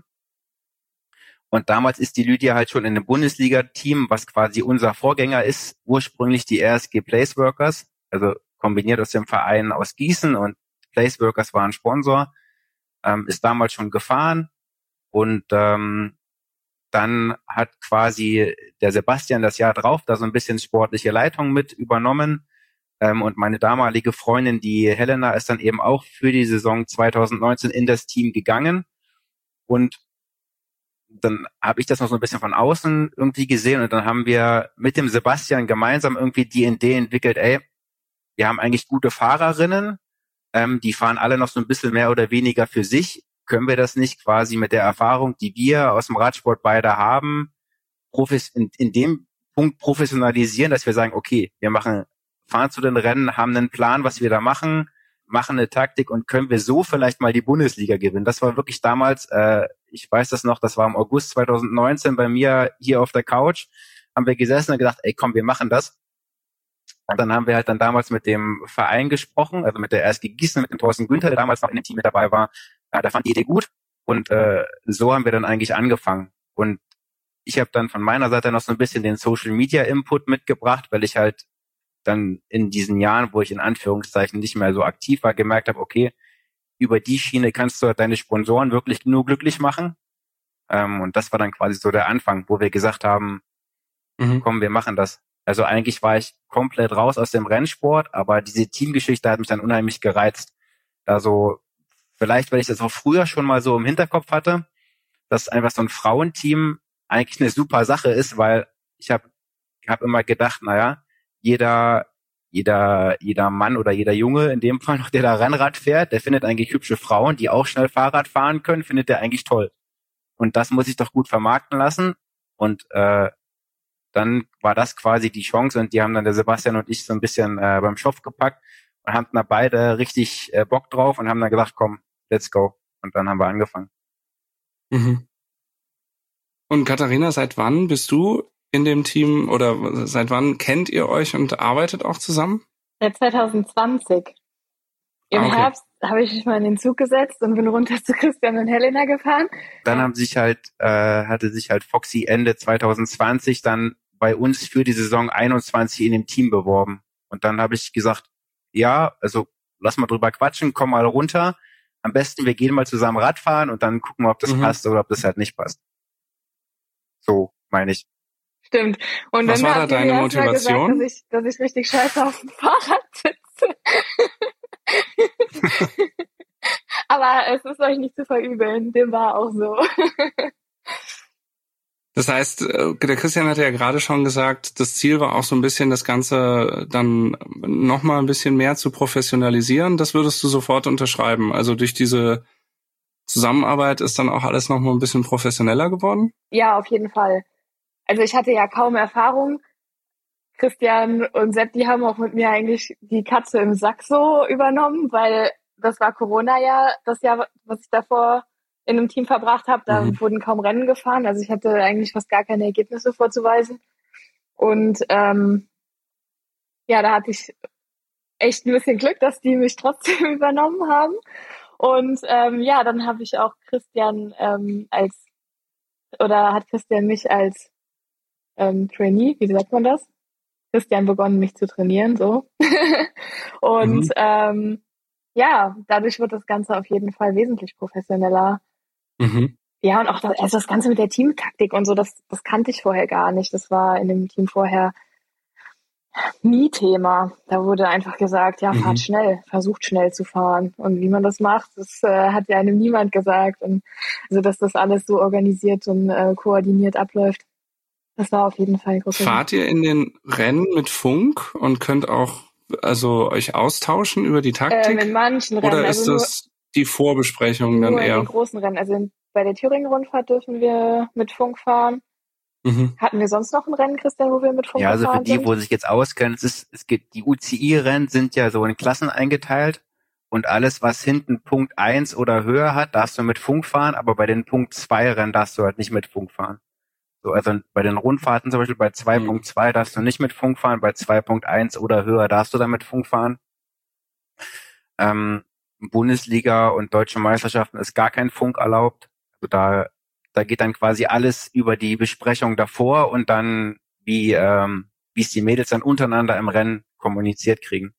Und damals ist die Lydia halt schon in einem Bundesliga-Team, was quasi unser Vorgänger ist, ursprünglich die RSG Placeworkers, also kombiniert aus dem Verein aus Gießen und Placeworkers war ein Sponsor, ist damals schon gefahren und dann hat quasi der Sebastian das Jahr drauf da so ein bisschen sportliche Leitung mit übernommen und meine damalige Freundin, die Helena, ist dann eben auch für die Saison 2019 in das Team gegangen und dann habe ich das noch so ein bisschen von außen irgendwie gesehen und dann haben wir mit dem Sebastian gemeinsam irgendwie die Idee entwickelt, wir haben eigentlich gute Fahrerinnen, die fahren alle noch so ein bisschen mehr oder weniger für sich. Können wir das nicht quasi mit der Erfahrung, die wir aus dem Radsport beide haben, in dem Punkt professionalisieren, dass wir sagen, okay, wir machen fahren zu den Rennen, haben einen Plan, was wir da machen eine Taktik und können wir so vielleicht mal die Bundesliga gewinnen. Das war wirklich damals, ich weiß das noch, das war im August 2019 bei mir hier auf der Couch, haben wir gesessen und gedacht, ey komm, wir machen das. Und dann haben wir halt dann damals mit dem Verein gesprochen, also mit der RSG Gießen, mit dem Thorsten Günther, der damals noch in dem Team mit dabei war. Der fand die Idee gut und so haben wir dann eigentlich angefangen. Und ich habe dann von meiner Seite noch so ein bisschen den Social Media Input mitgebracht, weil ich halt dann in diesen Jahren, wo ich in Anführungszeichen nicht mehr so aktiv war, gemerkt habe, okay, über die Schiene kannst du halt deine Sponsoren wirklich nur glücklich machen. Und das war dann quasi so der Anfang, wo wir gesagt haben, komm, wir machen das. Also eigentlich war ich komplett raus aus dem Rennsport, aber diese Teamgeschichte hat mich dann unheimlich gereizt. Also vielleicht, weil ich das auch früher schon mal so im Hinterkopf hatte, dass einfach so ein Frauenteam eigentlich eine super Sache ist, weil ich habe immer gedacht, naja, jeder Mann oder jeder Junge, in dem Fall noch, der da Rennrad fährt, der findet eigentlich hübsche Frauen, die auch schnell Fahrrad fahren können, findet der eigentlich toll. Und das muss ich doch gut vermarkten lassen. Und dann war das quasi die Chance und die haben dann der Sebastian und ich so ein bisschen beim Schopf gepackt und haben da beide richtig Bock drauf und haben dann gedacht, komm, let's go. Und dann haben wir angefangen. Mhm. Und Katharina, seit wann bist du in dem Team oder seit wann kennt ihr euch und arbeitet auch zusammen? Seit 2020. Im Herbst habe ich mich mal in den Zug gesetzt und bin runter zu Christian und Helena gefahren. Dann hatte sich halt Foxy Ende 2020 dann bei uns für die Saison 21 in dem Team beworben. Und dann habe ich gesagt, ja, also lass mal drüber quatschen, komm mal runter. Am besten, wir gehen mal zusammen Radfahren und dann gucken wir, ob das passt oder ob das halt nicht passt. So meine ich. Stimmt. Und was dann war da deine Motivation? Gesagt, dass ich richtig scheiße auf dem Fahrrad sitze. Aber es ist euch nicht zu verübeln. Dem war auch so. Das heißt, der Christian hatte ja gerade schon gesagt, das Ziel war auch so ein bisschen, das Ganze dann nochmal ein bisschen mehr zu professionalisieren. Das würdest du sofort unterschreiben. Also durch diese Zusammenarbeit ist dann auch alles nochmal ein bisschen professioneller geworden? Ja, auf jeden Fall. Also ich hatte ja kaum Erfahrung. Christian und Sepp, die haben auch mit mir eigentlich die Katze im Sack so übernommen, weil das war Corona-Jahr, das Jahr, was ich davor in einem Team verbracht habe. Da wurden kaum Rennen gefahren. Also ich hatte eigentlich fast gar keine Ergebnisse vorzuweisen. Und ja, da hatte ich echt ein bisschen Glück, dass die mich trotzdem übernommen haben. Und ja, dann habe ich auch Christian hat Christian mich als Trainee, wie sagt man das? Christian begonnen, mich zu trainieren, so. Und ja, dadurch wird das Ganze auf jeden Fall wesentlich professioneller. Ja, und auch das Ganze mit der Teamtaktik und so, das kannte ich vorher gar nicht. Das war in dem Team vorher nie Thema. Da wurde einfach gesagt, ja, fahrt schnell, versucht schnell zu fahren. Und wie man das macht, das hat ja einem niemand gesagt. Und also, dass das alles so organisiert und koordiniert abläuft, das war auf jeden Fall groß. Fahrt ihr in den Rennen mit Funk und könnt auch also euch austauschen über die Taktik? In manchen Rennen. Oder ist das die Vorbesprechung dann eher? In den großen Rennen. Also bei der Thüringen-Rundfahrt dürfen wir mit Funk fahren. Hatten wir sonst noch ein Rennen, Christian, wo wir mit Funk fahren? Ja, also für die, wo sich jetzt auskennen, es gibt die UCI-Rennen sind ja so in Klassen eingeteilt und alles, was hinten Punkt 1 oder höher hat, darfst du mit Funk fahren, aber bei den Punkt 2 Rennen darfst du halt nicht mit Funk fahren. So, also bei den Rundfahrten zum Beispiel bei 2.2 darfst du nicht mit Funk fahren, bei 2.1 oder höher darfst du dann mit Funk fahren. Bundesliga und deutsche Meisterschaften ist gar kein Funk erlaubt. Also da geht dann quasi alles über die Besprechung davor und dann wie es die Mädels dann untereinander im Rennen kommuniziert kriegen.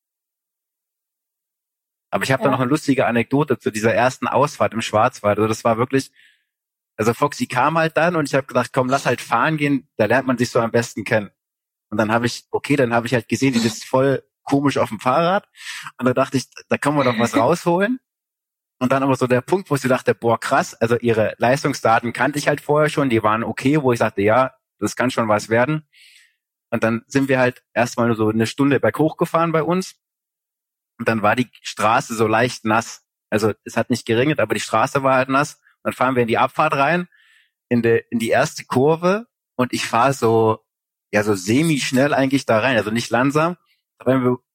Aber ich habe da noch eine lustige Anekdote zu dieser ersten Ausfahrt im Schwarzwald. Also das war wirklich, also Foxy kam halt dann und ich habe gedacht, komm, lass halt fahren gehen, da lernt man sich so am besten kennen. Und dann habe ich halt gesehen, die ist voll komisch auf dem Fahrrad. Und da dachte ich, da können wir doch was rausholen. Und dann aber so der Punkt, wo ich dachte, boah, krass, also ihre Leistungsdaten kannte ich halt vorher schon, die waren okay, wo ich sagte, ja, das kann schon was werden. Und dann sind wir halt erstmal nur so eine Stunde berghoch gefahren bei uns. Und dann war die Straße so leicht nass. Also es hat nicht geregnet, aber die Straße war halt nass. Und dann fahren wir in die Abfahrt rein, in die erste Kurve und ich fahre so semi-schnell eigentlich da rein, also nicht langsam. Aber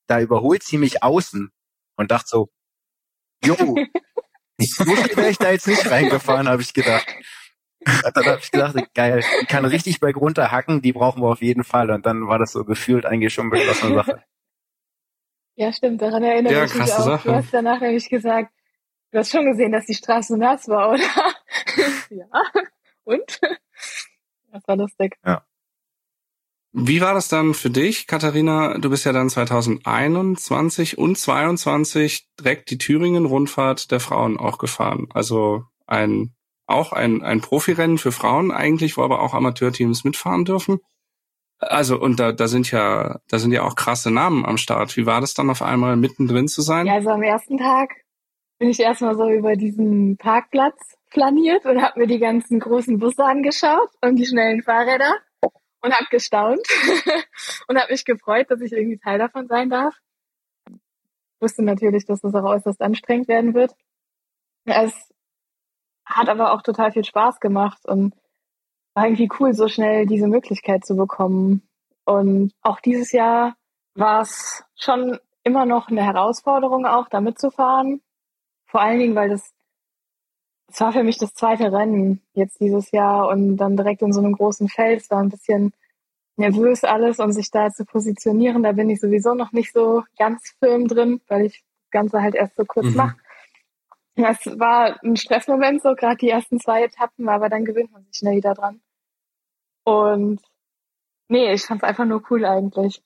da überholt sie mich außen und dachte so, jo, so viel wäre ich da jetzt nicht reingefahren, habe ich gedacht. Dann habe ich gedacht, geil, die kann richtig berg runter hacken, die brauchen wir auf jeden Fall. Und dann war das so gefühlt eigentlich schon beschlossene Sache. Ja, stimmt, daran erinnere ich mich auch. Sache. Du hast danach nämlich gesagt, du hast schon gesehen, dass die Straße nass war, oder? Ja, und? Das war lustig. Ja. Wie war das dann für dich, Katharina? Du bist ja dann 2021 und 22 direkt die Thüringen-Rundfahrt der Frauen auch gefahren. Also ein Profirennen für Frauen eigentlich, wo aber auch Amateurteams mitfahren dürfen. Also, und da sind ja auch krasse Namen am Start. Wie war das dann auf einmal mittendrin zu sein? Ja, also am ersten Tag bin ich erstmal so über diesen Parkplatz flaniert und habe mir die ganzen großen Busse angeschaut und die schnellen Fahrräder und habe gestaunt und habe mich gefreut, dass ich irgendwie Teil davon sein darf. Ich wusste natürlich, dass das auch äußerst anstrengend werden wird. Es hat aber auch total viel Spaß gemacht und war irgendwie cool, so schnell diese Möglichkeit zu bekommen. Und auch dieses Jahr war es schon immer noch eine Herausforderung, auch da mitzufahren. Vor allen Dingen, weil das war für mich das zweite Rennen jetzt dieses Jahr und dann direkt in so einem großen Feld. Es war ein bisschen nervös alles und sich da zu positionieren, da bin ich sowieso noch nicht so ganz firm drin, weil ich das Ganze halt erst so kurz mache. Das war ein Stressmoment, so gerade die ersten 2 Etappen, aber dann gewöhnt man sich schnell wieder dran. Und nee, ich fand's einfach nur cool eigentlich.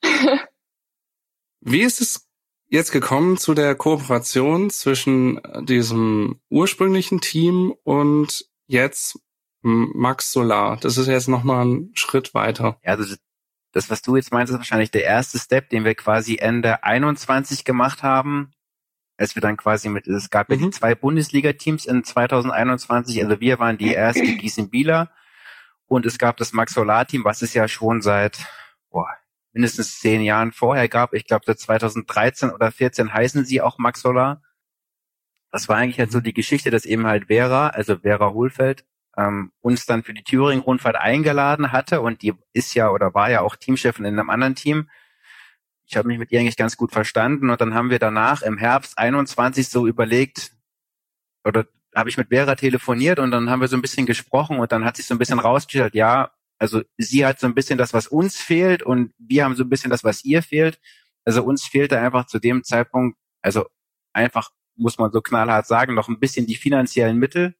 Wie ist es jetzt gekommen zu der Kooperation zwischen diesem ursprünglichen Team und jetzt Max Solar? Das ist jetzt nochmal ein Schritt weiter. Ja, also das, was du jetzt meinst, ist wahrscheinlich der erste Step, den wir quasi Ende 21 gemacht haben. Als wir dann quasi es gab ja die 2 Bundesliga-Teams in 2021, also wir waren die erste Gießen-Bieler und es gab das Max Solar-Team, was es ja schon seit mindestens 10 Jahren vorher gab. Ich glaube, seit 2013 oder 14 heißen sie auch Max Solar. Das war eigentlich halt so die Geschichte, dass eben halt Vera Hohlfeld, uns dann für die Thüringen-Rundfahrt eingeladen hatte und die ist ja oder war ja auch Teamchefin in einem anderen Team. Ich habe mich mit ihr eigentlich ganz gut verstanden und dann haben wir danach im Herbst 21 so überlegt, oder habe ich mit Vera telefoniert und dann haben wir so ein bisschen gesprochen und dann hat sich so ein bisschen rausgestellt, ja, also sie hat so ein bisschen das, was uns fehlt und wir haben so ein bisschen das, was ihr fehlt. Also uns fehlte einfach zu dem Zeitpunkt, also einfach, muss man so knallhart sagen, noch ein bisschen die finanziellen Mittel,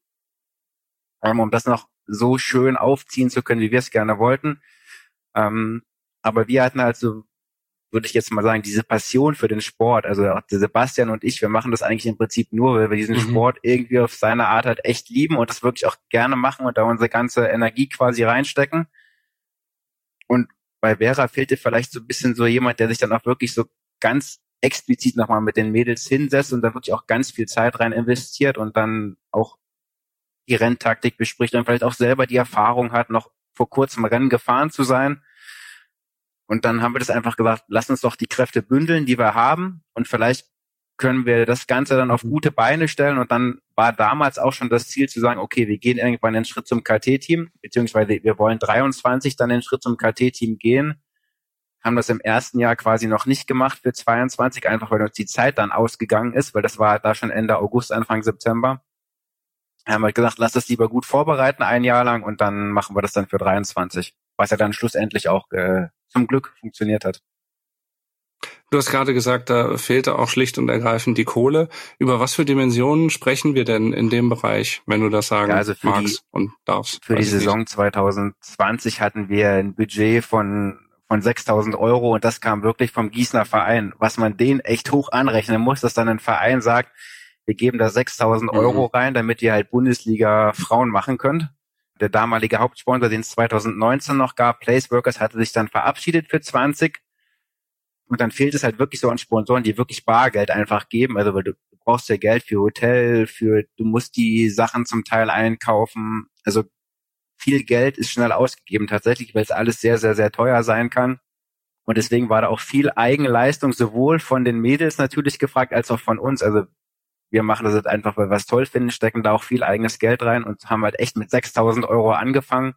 um das noch so schön aufziehen zu können, wie wir es gerne wollten. Aber wir hatten halt so, würde ich jetzt mal sagen, diese Passion für den Sport. Also auch der Sebastian und ich, wir machen das eigentlich im Prinzip nur, weil wir diesen Sport irgendwie auf seine Art halt echt lieben und das wirklich auch gerne machen und da unsere ganze Energie quasi reinstecken. Und bei Vera fehlte vielleicht so ein bisschen so jemand, der sich dann auch wirklich so ganz explizit nochmal mit den Mädels hinsetzt und da wirklich auch ganz viel Zeit rein investiert und dann auch die Renntaktik bespricht und vielleicht auch selber die Erfahrung hat, noch vor kurzem Rennen gefahren zu sein. Und dann haben wir das einfach gesagt, lass uns doch die Kräfte bündeln, die wir haben und vielleicht können wir das Ganze dann auf gute Beine stellen und dann war damals auch schon das Ziel zu sagen, okay, wir gehen irgendwann den Schritt zum KT-Team, beziehungsweise wir wollen 23 dann den Schritt zum KT-Team gehen, haben das im ersten Jahr quasi noch nicht gemacht für 22, einfach weil uns die Zeit dann ausgegangen ist, weil das war da schon Ende August, Anfang September. Haben wir gesagt, lass das lieber gut vorbereiten, 1 Jahr lang und dann machen wir das dann für 23, was ja dann schlussendlich auch zum Glück funktioniert hat. Du hast gerade gesagt, da fehlte auch schlicht und ergreifend die Kohle. Über was für Dimensionen sprechen wir denn in dem Bereich, wenn du das sagen magst und darfst? Für die Saison 2020 hatten wir ein Budget von 6.000 Euro und das kam wirklich vom Gießener Verein. Was man denen echt hoch anrechnen muss, dass dann ein Verein sagt, wir geben da 6.000 Euro rein, damit ihr halt Bundesliga Frauen machen könnt. Der damalige Hauptsponsor, den es 2019 noch gab, Placeworkers, hatte sich dann verabschiedet für 20. Und dann fehlt es halt wirklich so an Sponsoren, die wirklich Bargeld einfach geben. Also weil du brauchst ja Geld für Hotel, du musst die Sachen zum Teil einkaufen. Also viel Geld ist schnell ausgegeben tatsächlich, weil es alles sehr, sehr, sehr teuer sein kann. Und deswegen war da auch viel Eigenleistung, sowohl von den Mädels natürlich gefragt, als auch von uns. Also wir machen das jetzt einfach, weil wir es toll finden, stecken da auch viel eigenes Geld rein und haben halt echt mit 6.000 Euro angefangen.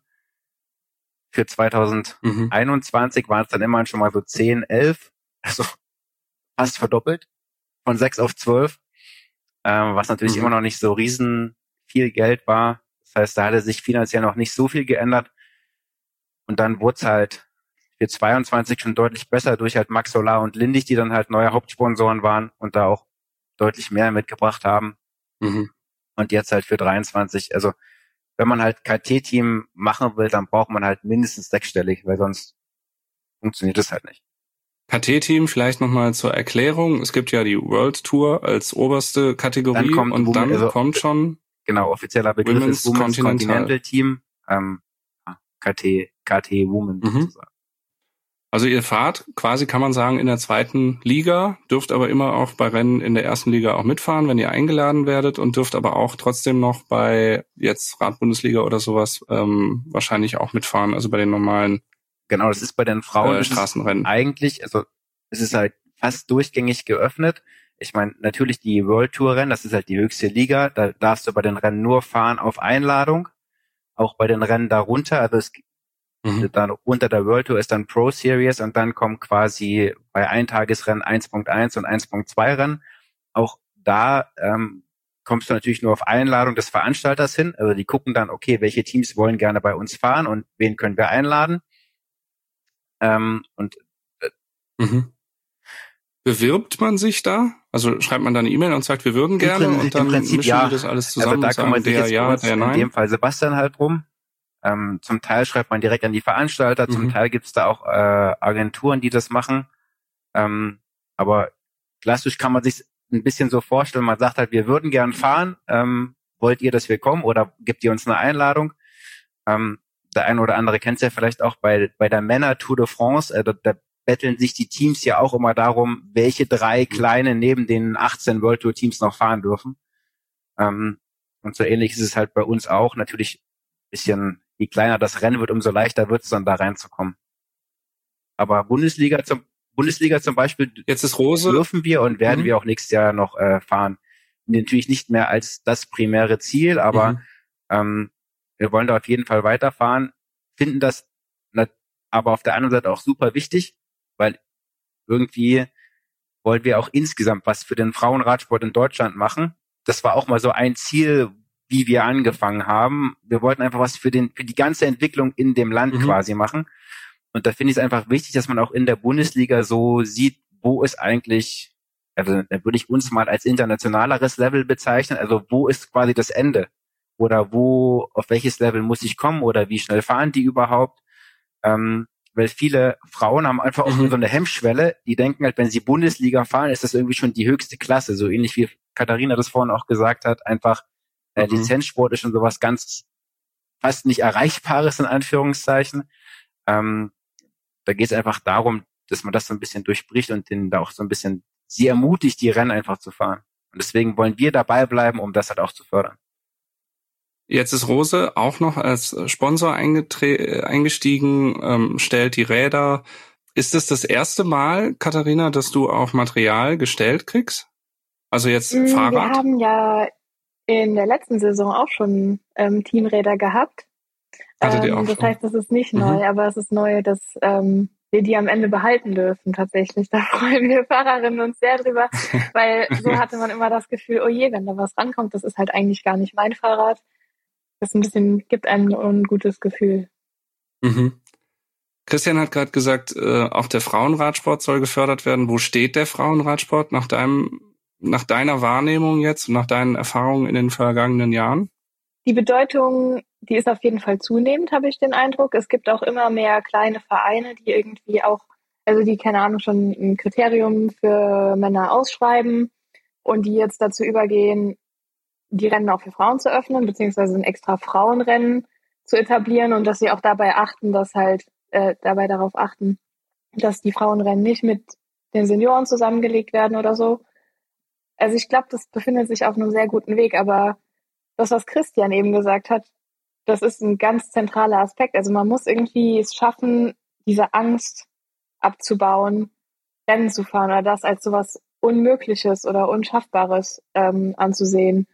Für 2021 waren es dann immerhin schon mal so 10, 11. Also fast verdoppelt, von 6 auf 12, was natürlich immer noch nicht so riesen viel Geld war. Das heißt, da hatte sich finanziell noch nicht so viel geändert. Und dann wurde es halt für 22 schon deutlich besser durch halt Max Solar und Lindig, die dann halt neue Hauptsponsoren waren und da auch deutlich mehr mitgebracht haben. Und jetzt halt für 23. Also wenn man halt KT-Team machen will, dann braucht man halt mindestens 6-stellig, weil sonst funktioniert es halt nicht. KT-Team, vielleicht nochmal zur Erklärung. Es gibt ja die World Tour als oberste Kategorie und dann kommt schon... Genau, offizieller Begriff ist Women's Continental Team. KT Women sozusagen. Also ihr fahrt quasi, kann man sagen, in der zweiten Liga, dürft aber immer auch bei Rennen in der ersten Liga auch mitfahren, wenn ihr eingeladen werdet, und dürft aber auch trotzdem noch bei jetzt Radbundesliga oder sowas wahrscheinlich auch mitfahren, also bei den normalen Genau, das ist bei den Frauen Straßenrennen. Eigentlich, also es ist halt fast durchgängig geöffnet. Ich meine, natürlich die World Tour Rennen, das ist halt die höchste Liga, da darfst du bei den Rennen nur fahren auf Einladung, auch bei den Rennen darunter, also es dann unter der World Tour ist dann Pro Series und dann kommen quasi bei Eintagesrennen 1.1 und 1.2 Rennen. Auch da kommst du natürlich nur auf Einladung des Veranstalters hin. Also die gucken dann, okay, welche Teams wollen gerne bei uns fahren und wen können wir einladen. Bewirbt man sich da? Also schreibt man da eine E-Mail und sagt, wir würden gerne, und dann mischen wir das alles zusammen. Also da kann man sich jetzt in dem Fall Sebastian halt rum. Zum Teil schreibt man direkt an die Veranstalter, zum Teil gibt's da auch Agenturen, die das machen. Aber klassisch kann man sich ein bisschen so vorstellen, man sagt halt, wir würden gern fahren, wollt ihr, dass wir kommen, oder gebt ihr uns eine Einladung? Der eine oder andere kennt es ja vielleicht auch bei der Männer Tour de France, da betteln sich die Teams ja auch immer darum, welche 3 kleine neben den 18 World Tour Teams noch fahren dürfen. Und so ähnlich ist es halt bei uns auch. Natürlich ein bisschen, je kleiner das Rennen wird, umso leichter wird es dann da reinzukommen. Aber Bundesliga zum Beispiel jetzt ist Rose, dürfen wir und werden wir auch nächstes Jahr noch fahren. Natürlich nicht mehr als das primäre Ziel, aber wir wollen da auf jeden Fall weiterfahren, finden das aber auf der anderen Seite auch super wichtig, weil irgendwie wollen wir auch insgesamt was für den Frauenradsport in Deutschland machen. Das war auch mal so ein Ziel, wie wir angefangen haben. Wir wollten einfach was für die ganze Entwicklung in dem Land quasi machen. Und da finde ich es einfach wichtig, dass man auch in der Bundesliga so sieht, wo ist eigentlich, also da würde ich uns mal als internationaleres Level bezeichnen, also wo ist quasi das Ende? Oder auf welches Level muss ich kommen, oder wie schnell fahren die überhaupt? Weil viele Frauen haben einfach auch so eine Hemmschwelle, die denken halt, wenn sie Bundesliga fahren, ist das irgendwie schon die höchste Klasse, so ähnlich wie Katharina das vorhin auch gesagt hat, einfach Lizenzsport ist schon sowas ganz fast nicht Erreichbares in Anführungszeichen. Da geht es einfach darum, dass man das so ein bisschen durchbricht und denen da auch so ein bisschen sie ermutigt, die Rennen einfach zu fahren. Und deswegen wollen wir dabei bleiben, um das halt auch zu fördern. Jetzt ist Rose auch noch als Sponsor eingestiegen, stellt die Räder. Ist es das erste Mal, Katharina, dass du auch Material gestellt kriegst? Also jetzt Fahrrad? Wir haben ja in der letzten Saison auch schon Teamräder gehabt. Hattet ihr auch das schon? heißt, das ist nicht neu, aber es ist neu, dass wir die am Ende behalten dürfen tatsächlich. Da freuen wir Fahrerinnen uns sehr drüber, weil so hatte man immer das Gefühl, oh je, wenn da was rankommt, das ist halt eigentlich gar nicht mein Fahrrad. Das gibt einem ein ungutes Gefühl. Christian hat gerade gesagt, auch der Frauenradsport soll gefördert werden. Wo steht der Frauenradsport nach deiner Wahrnehmung jetzt und nach deinen Erfahrungen in den vergangenen Jahren? Die Bedeutung, die ist auf jeden Fall zunehmend, habe ich den Eindruck. Es gibt auch immer mehr kleine Vereine, die irgendwie auch, also die, keine Ahnung, schon ein Kriterium für Männer ausschreiben und die jetzt dazu übergehen, die Rennen auch für Frauen zu öffnen, beziehungsweise ein extra Frauenrennen zu etablieren, und dass sie auch dabei darauf achten, dass die Frauenrennen nicht mit den Senioren zusammengelegt werden oder so. Also ich glaube, das befindet sich auf einem sehr guten Weg, aber das, was Christian eben gesagt hat, das ist ein ganz zentraler Aspekt. Also man muss irgendwie es schaffen, diese Angst abzubauen, Rennen zu fahren oder das als sowas Unmögliches oder Unschaffbares anzusehen.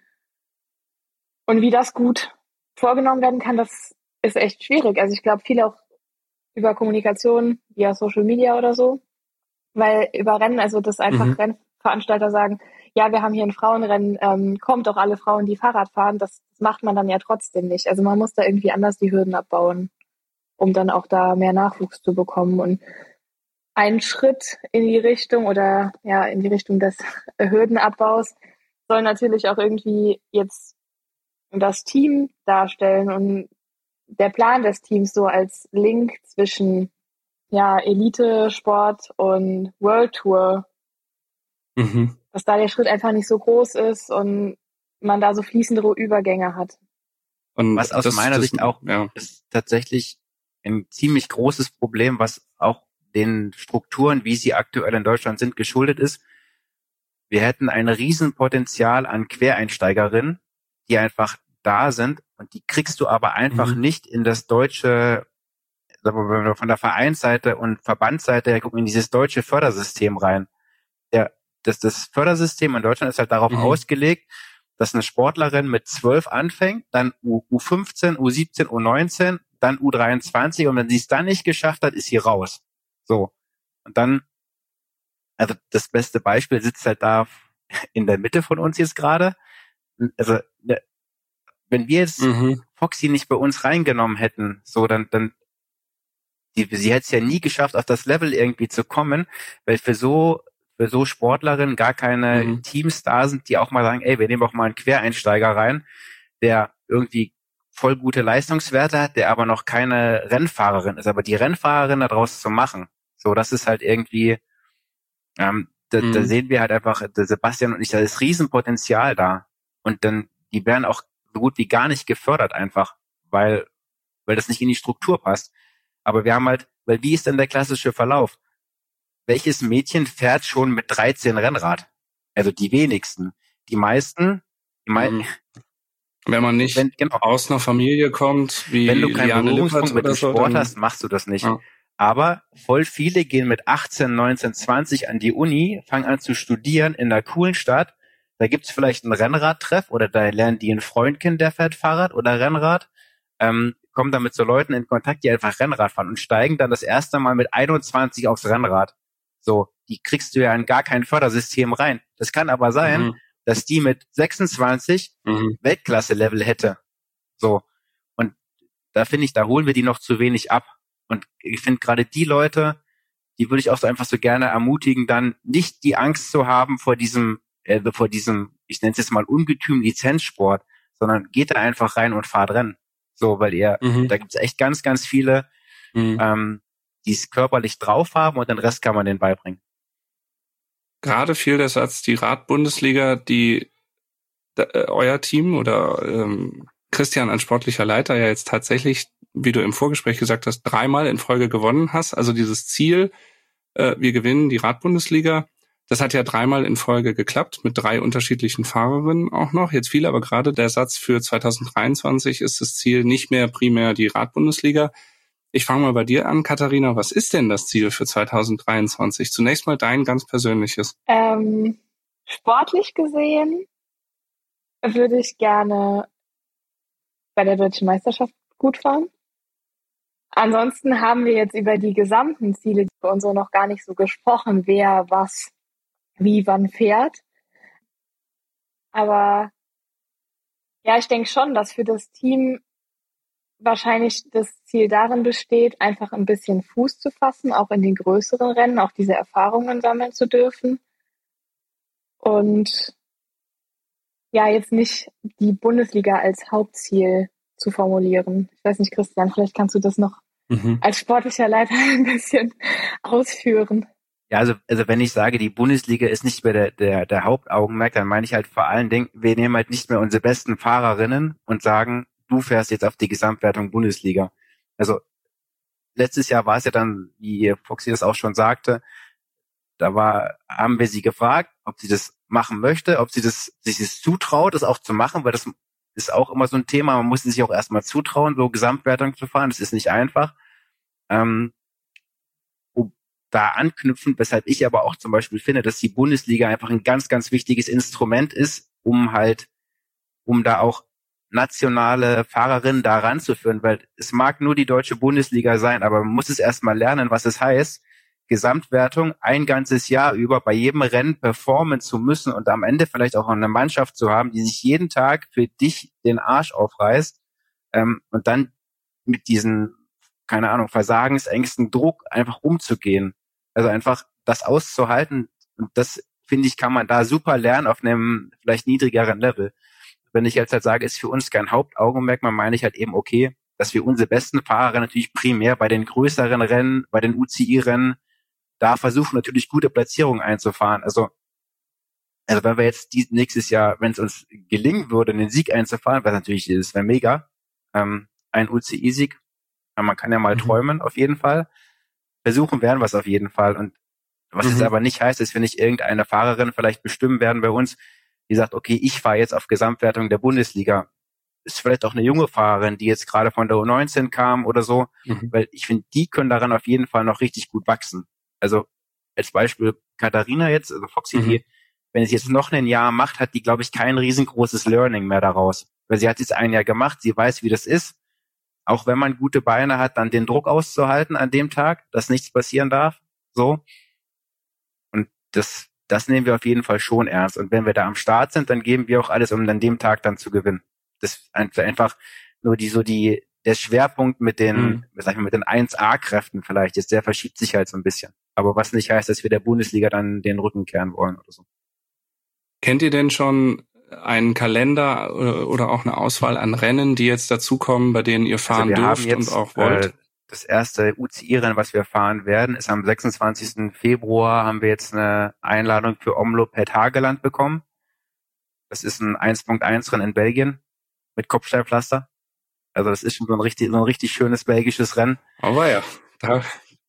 Und wie das gut vorgenommen werden kann, das ist echt schwierig. Also ich glaube, viele auch über Kommunikation via Social Media oder so. weil über Rennen, also dass einfach Rennveranstalter sagen, ja, wir haben hier ein Frauenrennen, kommt doch alle Frauen, die Fahrrad fahren, das macht man dann ja trotzdem nicht. Also man muss da irgendwie anders die Hürden abbauen, um dann auch da mehr Nachwuchs zu bekommen. Und ein Schritt in die Richtung oder ja, in die Richtung des Hürdenabbaus soll natürlich auch irgendwie jetzt das Team darstellen und der Plan des Teams so als Link zwischen ja, Elite-Sport und World Tour, dass da der Schritt einfach nicht so groß ist und man da so fließendere Übergänge hat. Und was aus meiner Sicht auch ist tatsächlich ein ziemlich großes Problem, was auch den Strukturen, wie sie aktuell in Deutschland sind, geschuldet ist. Wir hätten ein Riesenpotenzial an Quereinsteigerinnen, die einfach da sind und die kriegst du aber einfach nicht in das deutsche, wenn wir von der Vereinsseite und Verbandsseite her gucken, in dieses deutsche Fördersystem rein. Das Fördersystem in Deutschland ist halt darauf ausgelegt, dass eine Sportlerin mit 12 anfängt, dann U15, U17, U19, dann U23 und wenn sie es dann nicht geschafft hat, ist sie raus. So. Und dann, also das beste Beispiel sitzt halt da in der Mitte von uns jetzt gerade. Also wenn wir jetzt Foxy nicht bei uns reingenommen hätten, so dann sie hätte es ja nie geschafft, auf das Level irgendwie zu kommen, weil für so Sportlerinnen gar keine Teams da sind, die auch mal sagen, ey, wir nehmen auch mal einen Quereinsteiger rein, der irgendwie voll gute Leistungswerte hat, der aber noch keine Rennfahrerin ist, aber die Rennfahrerin daraus zu machen. So, das ist halt irgendwie, da sehen wir halt einfach, der Sebastian und ich, da ist Riesenpotenzial da. Und dann, die werden auch so gut wie gar nicht gefördert einfach, weil das nicht in die Struktur passt. Aber wir haben halt, weil wie ist denn der klassische Verlauf? Welches Mädchen fährt schon mit 13 Rennrad? Also die wenigsten. Die meisten, wenn man nicht aus einer Familie kommt, wie wenn du keinen Liane Berührungspunkt mit dem so, Sport hast, machst du das nicht. Ja. Aber voll viele gehen mit 18, 19, 20 an die Uni, fangen an zu studieren in einer coolen Stadt. Da gibt's vielleicht einen Rennradtreff oder da lernen die einen Freund kennen, der fährt Fahrrad oder Rennrad, kommen dann mit so Leuten in Kontakt, die einfach Rennrad fahren und steigen dann das erste Mal mit 21 aufs Rennrad. So, die kriegst du ja in gar kein Fördersystem rein. Das kann aber sein, dass die mit 26 Weltklasse-Level hätte. So. Und da finde ich, da holen wir die noch zu wenig ab. Und ich finde gerade die Leute, die würde ich auch so einfach so gerne ermutigen, dann nicht die Angst zu haben vor diesem, ich nenne es jetzt mal Ungetüm Lizenzsport, sondern geht da einfach rein und fahrt Rennen. So, weil da gibt's echt ganz, ganz viele, die es körperlich drauf haben und den Rest kann man denen beibringen. Gerade fiel der Satz, die Rad-Bundesliga, die euer Team oder Christian als sportlicher Leiter ja jetzt tatsächlich, wie du im Vorgespräch gesagt hast, 3-mal in Folge gewonnen hast. Also dieses Ziel, wir gewinnen die Rad-Bundesliga, das hat ja 3-mal in Folge geklappt, mit 3 unterschiedlichen Fahrerinnen auch noch. Jetzt fiel aber gerade der Satz, für 2023 ist das Ziel nicht mehr primär die Rad-Bundesliga. Ich fange mal bei dir an, Katharina. Was ist denn das Ziel für 2023? Zunächst mal dein ganz persönliches. Sportlich gesehen würde ich gerne bei der Deutschen Meisterschaft gut fahren. Ansonsten haben wir jetzt über die gesamten Ziele für uns so noch gar nicht so gesprochen, wer was wie wann fährt. Aber ja, ich denke schon, dass für das Team wahrscheinlich das Ziel darin besteht, einfach ein bisschen Fuß zu fassen, auch in den größeren Rennen, auch diese Erfahrungen sammeln zu dürfen. Und ja, jetzt nicht die Bundesliga als Hauptziel zu formulieren. Ich weiß nicht, Christian, vielleicht kannst du das noch als sportlicher Leiter ein bisschen ausführen. Ja, also wenn ich sage, die Bundesliga ist nicht mehr der Hauptaugenmerk, dann meine ich halt vor allen Dingen, wir nehmen halt nicht mehr unsere besten Fahrerinnen und sagen, du fährst jetzt auf die Gesamtwertung Bundesliga. Also letztes Jahr war es ja dann, wie Foxy das auch schon sagte, haben wir sie gefragt, ob sie das machen möchte, ob sie sich das zutraut, das auch zu machen, weil das ist auch immer so ein Thema, man muss sich auch erstmal zutrauen, so Gesamtwertung zu fahren, das ist nicht einfach. Da anknüpfen, weshalb ich aber auch zum Beispiel finde, dass die Bundesliga einfach ein ganz, ganz wichtiges Instrument ist, um da auch nationale Fahrerinnen da ranzuführen, weil es mag nur die deutsche Bundesliga sein, aber man muss es erstmal lernen, was es heißt, Gesamtwertung ein ganzes Jahr über bei jedem Rennen performen zu müssen und am Ende vielleicht auch eine Mannschaft zu haben, die sich jeden Tag für dich den Arsch aufreißt, und dann mit diesen, keine Ahnung, Versagensängsten, Druck einfach umzugehen. Also einfach das auszuhalten. Und das, finde ich, kann man da super lernen auf einem vielleicht niedrigeren Level. Wenn ich jetzt halt sage, ist für uns kein Hauptaugenmerk, man meine ich halt eben, okay, dass wir unsere besten Fahrer natürlich primär bei den größeren Rennen, bei den UCI-Rennen, da versuchen natürlich gute Platzierungen einzufahren. Also wenn wir jetzt nächstes Jahr, wenn es uns gelingen würde, einen Sieg einzufahren, was natürlich ist, wäre mega, ein UCI-Sieg, man kann ja mal träumen, auf jeden Fall. Versuchen werden wir es auf jeden Fall. Und was es aber nicht heißt, ist, wenn nicht irgendeine Fahrerin vielleicht bestimmen werden bei uns, die sagt, okay, ich fahre jetzt auf Gesamtwertung der Bundesliga. Ist vielleicht auch eine junge Fahrerin, die jetzt gerade von der U19 kam oder so, weil ich finde, die können daran auf jeden Fall noch richtig gut wachsen. Also als Beispiel Katharina jetzt, also Foxy, die, wenn es jetzt noch ein Jahr macht, hat die, glaube ich, kein riesengroßes Learning mehr daraus. Weil sie hat jetzt ein Jahr gemacht, sie weiß, wie das ist. Auch wenn man gute Beine hat, dann den Druck auszuhalten an dem Tag, dass nichts passieren darf. So. Und das nehmen wir auf jeden Fall schon ernst. Und wenn wir da am Start sind, dann geben wir auch alles, um an dem Tag dann zu gewinnen. Das ist einfach nur der Schwerpunkt mit den, mit den 1A-Kräften vielleicht ist, der verschiebt sich halt so ein bisschen. Aber was nicht heißt, dass wir der Bundesliga dann den Rücken kehren wollen oder so. Kennt ihr denn schon einen Kalender oder auch eine Auswahl an Rennen, die jetzt dazukommen, bei denen ihr fahren dürft jetzt, und auch wollt? Das erste UCI-Rennen, was wir fahren werden, ist am 26. Februar, haben wir jetzt eine Einladung für Omloop Het Hageland bekommen. Das ist ein 1.1-Rennen in Belgien mit Kopfsteinpflaster. Also das ist schon so ein richtig schönes belgisches Rennen. Aber ja, da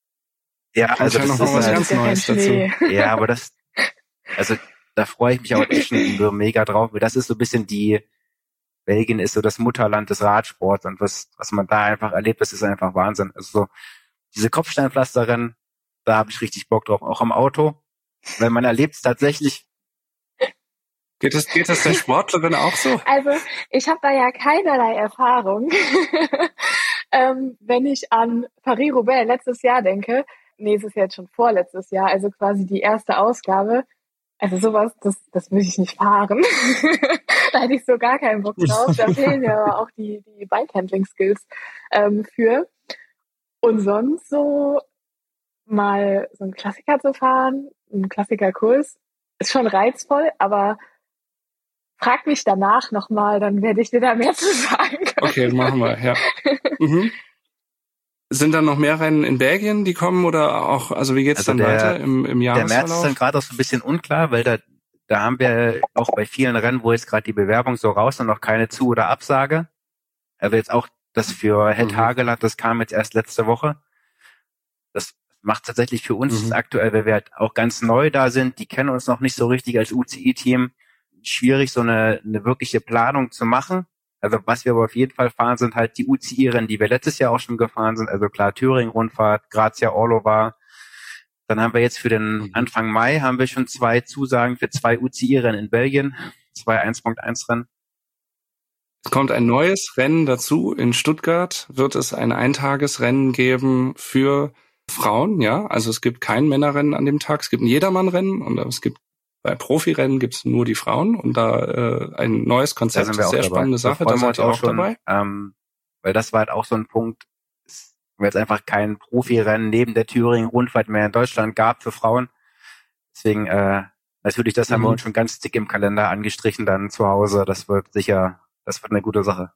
also ja das noch ist was ganz Neues dazu. Ja, aber da freue ich mich auch echt schon so mega drauf. Das ist so ein bisschen Belgien ist so das Mutterland des Radsports und was man da einfach erlebt, das ist einfach Wahnsinn. Also so diese Kopfsteinpflasterrennen, da habe ich richtig Bock drauf, auch im Auto, weil man erlebt es tatsächlich. Geht das der Sportlerin auch so? Also ich habe da ja keinerlei Erfahrung. Wenn ich an Paris-Roubaix letztes Jahr denke, es ist jetzt schon vorletztes Jahr, also quasi die erste Ausgabe. Also sowas, das will ich nicht fahren. Da hätte ich so gar keinen Bock drauf. Da fehlen ja aber auch die Bike-Handling-Skills für. Und sonst so mal so einen Klassiker zu fahren, einen Klassikerkurs, ist schon reizvoll, aber frag mich danach nochmal, dann werde ich dir da mehr zu sagen können. Okay, machen wir, ja. Sind dann noch mehr Rennen in Belgien, die kommen, oder auch, also wie geht's dann weiter im Jahresverlauf? Der März ist dann gerade auch so ein bisschen unklar, weil da haben wir auch bei vielen Rennen, wo jetzt gerade die Bewerbung so raus ist, noch keine Zu- oder Absage. Also jetzt auch das für Het Hageland, das kam jetzt erst letzte Woche. Das macht tatsächlich für uns aktuell, weil wir halt auch ganz neu da sind, die kennen uns noch nicht so richtig als UCI-Team, schwierig, so eine wirkliche Planung zu machen. Also was wir aber auf jeden Fall fahren, sind halt die UCI-Rennen, die wir letztes Jahr auch schon gefahren sind. Also klar, Thüringen-Rundfahrt, Grazia-Orlova. Dann haben wir jetzt für den Anfang Mai haben wir schon 2 Zusagen für 2 UCI-Rennen in Belgien, 2 1.1-Rennen. Es kommt ein neues Rennen dazu. In Stuttgart wird es ein Eintagesrennen geben für Frauen, ja. Also es gibt kein Männerrennen an dem Tag. Es gibt ein Jedermannrennen und es gibt bei Profirennen gibt's nur die Frauen und da ein neues Konzept, da sind wir auch sehr dabei. spannende Sache, da seid ihr auch schon dabei. Weil das war halt auch so ein Punkt, weil es einfach kein Profirennen neben der Thüringen-Rundfahrt mehr in Deutschland gab für Frauen. Deswegen natürlich, das haben wir uns schon ganz dick im Kalender angestrichen dann zu Hause. Das wird eine gute Sache.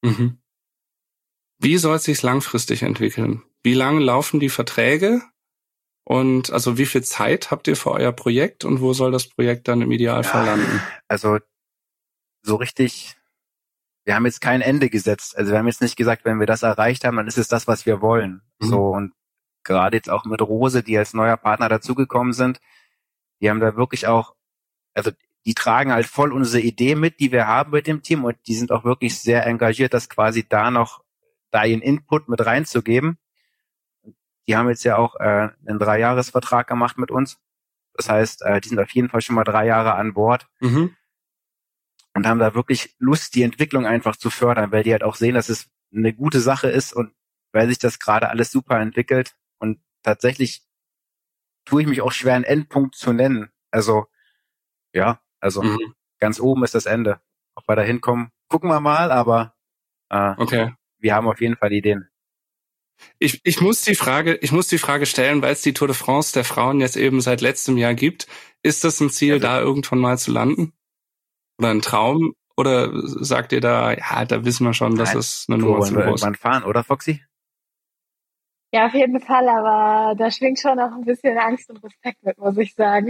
Wie soll es sich langfristig entwickeln? Wie lange laufen die Verträge? Und also wie viel Zeit habt ihr für euer Projekt und wo soll das Projekt dann im Idealfall landen? Also so richtig, wir haben jetzt kein Ende gesetzt. Also wir haben jetzt nicht gesagt, wenn wir das erreicht haben, dann ist es das, was wir wollen. So, und gerade jetzt auch mit Rose, die als neuer Partner dazugekommen sind, die haben da wirklich auch, also die tragen halt voll unsere Idee mit, die wir haben mit dem Team, und die sind auch wirklich sehr engagiert, das quasi da ihren Input mit reinzugeben. Die haben jetzt ja auch einen 3-Jahres-Vertrag gemacht mit uns. Das heißt, die sind auf jeden Fall schon mal 3 Jahre an Bord und haben da wirklich Lust, die Entwicklung einfach zu fördern, weil die halt auch sehen, dass es eine gute Sache ist und weil sich das gerade alles super entwickelt. Und tatsächlich tue ich mich auch schwer, einen Endpunkt zu nennen. Also, ja, ganz oben ist das Ende. Ob wir da hinkommen, gucken wir mal, aber Okay. wir haben auf jeden Fall Ideen. Ich muss die Frage stellen, weil es die Tour de France der Frauen jetzt eben seit letztem Jahr gibt. Ist das ein Ziel, da irgendwann mal zu landen? Oder ein Traum? Oder sagt ihr da, ja, da wissen wir schon, das ist eine Nummer zu groß? Irgendwann fahren, oder Foxy? Ja, auf jeden Fall, aber da schwingt schon auch ein bisschen Angst und Respekt mit, muss ich sagen.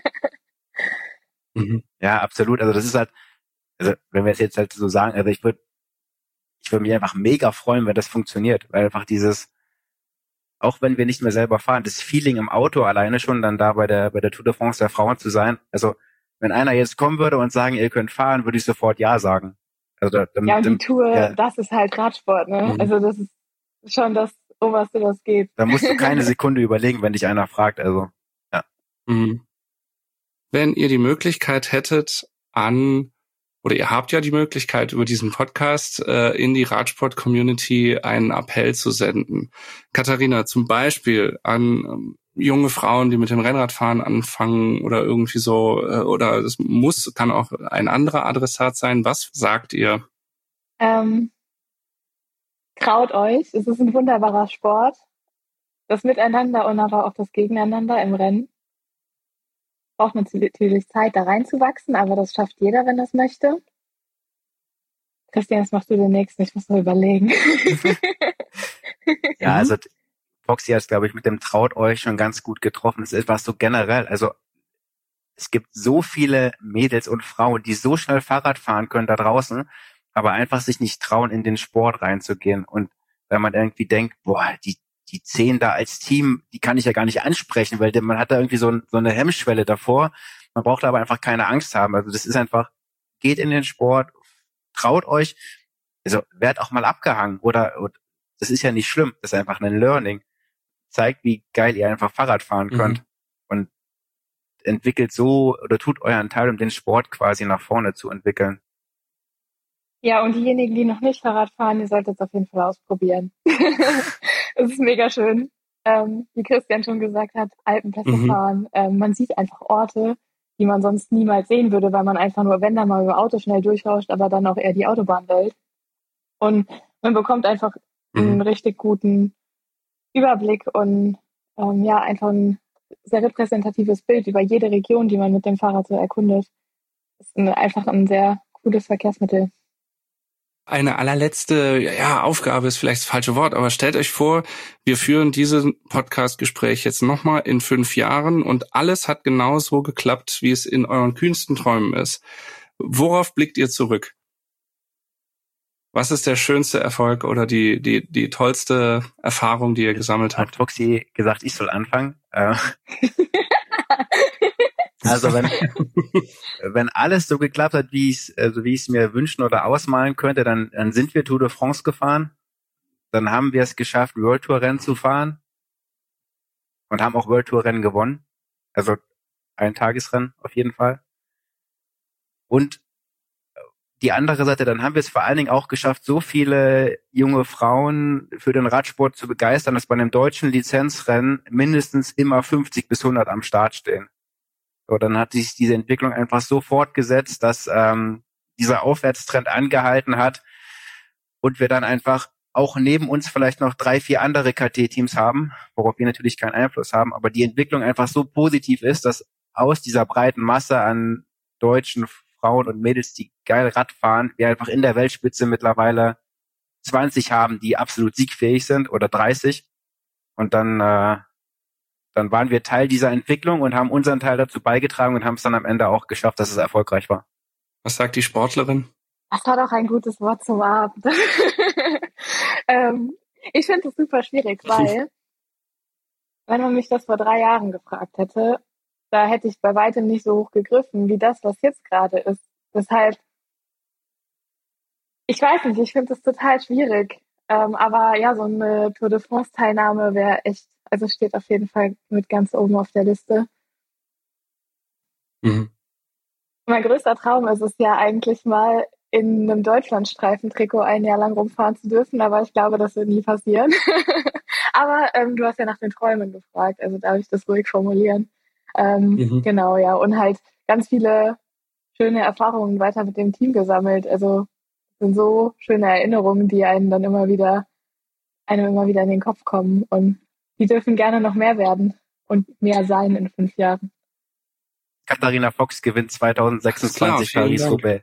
Ja, absolut. Also das ist halt, also wenn wir es jetzt halt so sagen, also ich würde mich einfach mega freuen, wenn das funktioniert, weil einfach dieses, auch wenn wir nicht mehr selber fahren, das Feeling im Auto alleine schon dann da bei der Tour de France der Frauen zu sein. Also wenn einer jetzt kommen würde und sagen, ihr könnt fahren, würde ich sofort ja sagen. Also ja, und die Tour, das ist halt Radsport, ne? Also das ist schon das Oberste, was geht. Da musst du keine Sekunde überlegen, wenn dich einer fragt. Also ja. Wenn ihr die Möglichkeit hättet, oder ihr habt ja die Möglichkeit, über diesen Podcast in die Radsport-Community einen Appell zu senden. Katharina, zum Beispiel an junge Frauen, die mit dem Rennradfahren anfangen oder irgendwie so, oder es kann auch ein anderer Adressat sein. Was sagt ihr? Traut euch, es ist ein wunderbarer Sport. Das Miteinander und aber auch das Gegeneinander im Rennen. Braucht natürlich Zeit, da reinzuwachsen, aber das schafft jeder, wenn das möchte. Christian, was machst du den nächsten? Ich muss mal überlegen. Ja, also Foxy hat es, glaube ich, mit dem Traut euch schon ganz gut getroffen. Es ist was so generell. Also es gibt so viele Mädels und Frauen, die so schnell Fahrrad fahren können da draußen, aber einfach sich nicht trauen, in den Sport reinzugehen. Und wenn man irgendwie denkt, boah, die 10 da als Team, die kann ich ja gar nicht ansprechen, weil man hat da irgendwie so eine Hemmschwelle davor. Man braucht aber einfach keine Angst haben. Also das ist einfach, geht in den Sport, traut euch, also werdet auch mal abgehangen oder das ist ja nicht schlimm, das ist einfach ein Learning. Zeigt, wie geil ihr einfach Fahrrad fahren könnt und entwickelt so oder tut euren Teil, um den Sport quasi nach vorne zu entwickeln. Ja, und diejenigen, die noch nicht Fahrrad fahren, ihr solltet es auf jeden Fall ausprobieren. Es ist mega schön. Wie Christian schon gesagt hat, Alpenpässe fahren. Man sieht einfach Orte, die man sonst niemals sehen würde, weil man einfach nur, wenn da mal mit dem Auto schnell durchrauscht, aber dann auch eher die Autobahn wählt. Und man bekommt einfach einen richtig guten Überblick und einfach ein sehr repräsentatives Bild über jede Region, die man mit dem Fahrrad so erkundet. Das ist einfach ein sehr cooles Verkehrsmittel. Eine allerletzte Aufgabe ist vielleicht das falsche Wort, aber stellt euch vor, wir führen dieses Podcast-Gespräch jetzt nochmal in 5 Jahren und alles hat genauso geklappt, wie es in euren kühnsten Träumen ist. Worauf blickt ihr zurück? Was ist der schönste Erfolg oder die tollste Erfahrung, die ihr gesammelt habt? Hat Foxy gesagt, ich soll anfangen? Also wenn alles so geklappt hat, wie ich es mir wünschen oder ausmalen könnte, dann sind wir Tour de France gefahren. Dann haben wir es geschafft, World Tour Rennen zu fahren und haben auch World Tour Rennen gewonnen. Also ein Tagesrennen auf jeden Fall. Und die andere Seite, dann haben wir es vor allen Dingen auch geschafft, so viele junge Frauen für den Radsport zu begeistern, dass bei einem deutschen Lizenzrennen mindestens immer 50 bis 100 am Start stehen. So, dann hat sich diese Entwicklung einfach so fortgesetzt, dass dieser Aufwärtstrend angehalten hat und wir dann einfach auch neben uns vielleicht noch 3, 4 andere KT-Teams haben, worauf wir natürlich keinen Einfluss haben, aber die Entwicklung einfach so positiv ist, dass aus dieser breiten Masse an deutschen Frauen und Mädels, die geil Rad fahren, wir einfach in der Weltspitze mittlerweile 20 haben, die absolut siegfähig sind oder 30 und dann waren wir Teil dieser Entwicklung und haben unseren Teil dazu beigetragen und haben es dann am Ende auch geschafft, dass es erfolgreich war. Was sagt die Sportlerin? Das war doch ein gutes Wort zum Abend. Ich finde es super schwierig, weil wenn man mich das vor 3 Jahren gefragt hätte, da hätte ich bei weitem nicht so hoch gegriffen, wie das, was jetzt gerade ist. Deshalb, ich weiß nicht, ich finde es total schwierig. Aber ja, so eine Tour de France-Teilnahme wäre echt, also steht auf jeden Fall mit ganz oben auf der Liste. Mein größter Traum ist es ja eigentlich mal in einem Deutschlandstreifen-Trikot ein Jahr lang rumfahren zu dürfen, aber ich glaube, das wird nie passieren. Aber du hast ja nach den Träumen gefragt, also darf ich das ruhig formulieren. Genau, ja. Und halt ganz viele schöne Erfahrungen weiter mit dem Team gesammelt. Also sind so schöne Erinnerungen, die einem immer wieder in den Kopf kommen. Und die dürfen gerne noch mehr werden und mehr sein in 5 Jahren. Katharina Fox gewinnt 2026 Paris-Roubaix.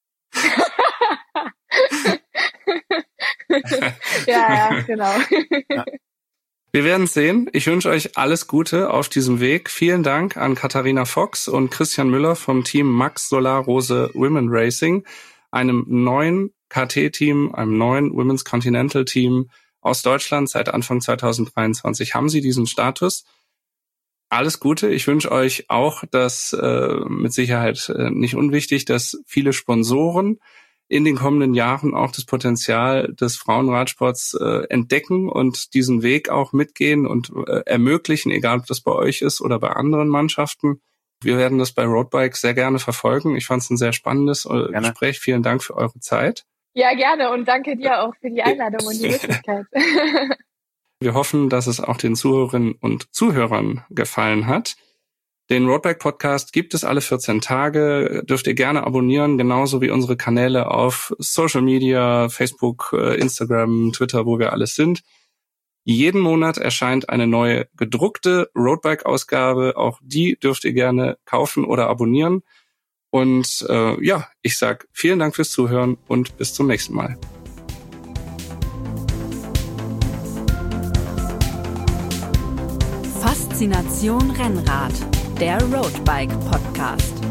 Ja, genau. Ja. Wir werden sehen. Ich wünsche euch alles Gute auf diesem Weg. Vielen Dank an Katharina Fox und Christian Müller vom Team Max Solar Rose Women Racing, einem neuen KT-Team, einem neuen Women's Continental Team aus Deutschland. Seit Anfang 2023 haben sie diesen Status. Alles Gute. Ich wünsche euch auch, dass mit Sicherheit nicht unwichtig, dass viele Sponsoren in den kommenden Jahren auch das Potenzial des Frauenradsports entdecken und diesen Weg auch mitgehen und ermöglichen, egal ob das bei euch ist oder bei anderen Mannschaften. Wir werden das bei Roadbike sehr gerne verfolgen. Ich fand es ein sehr spannendes Gespräch. Vielen Dank für eure Zeit. Ja, gerne und danke dir auch für die Einladung und die Möglichkeit. Wir hoffen, dass es auch den Zuhörerinnen und Zuhörern gefallen hat. Den Roadbike-Podcast gibt es alle 14 Tage, dürft ihr gerne abonnieren, genauso wie unsere Kanäle auf Social Media, Facebook, Instagram, Twitter, wo wir alles sind. Jeden Monat erscheint eine neue gedruckte Roadbike-Ausgabe, auch die dürft ihr gerne kaufen oder abonnieren. Und ich sag vielen Dank fürs Zuhören und bis zum nächsten Mal. Faszination Rennrad, der Roadbike Podcast.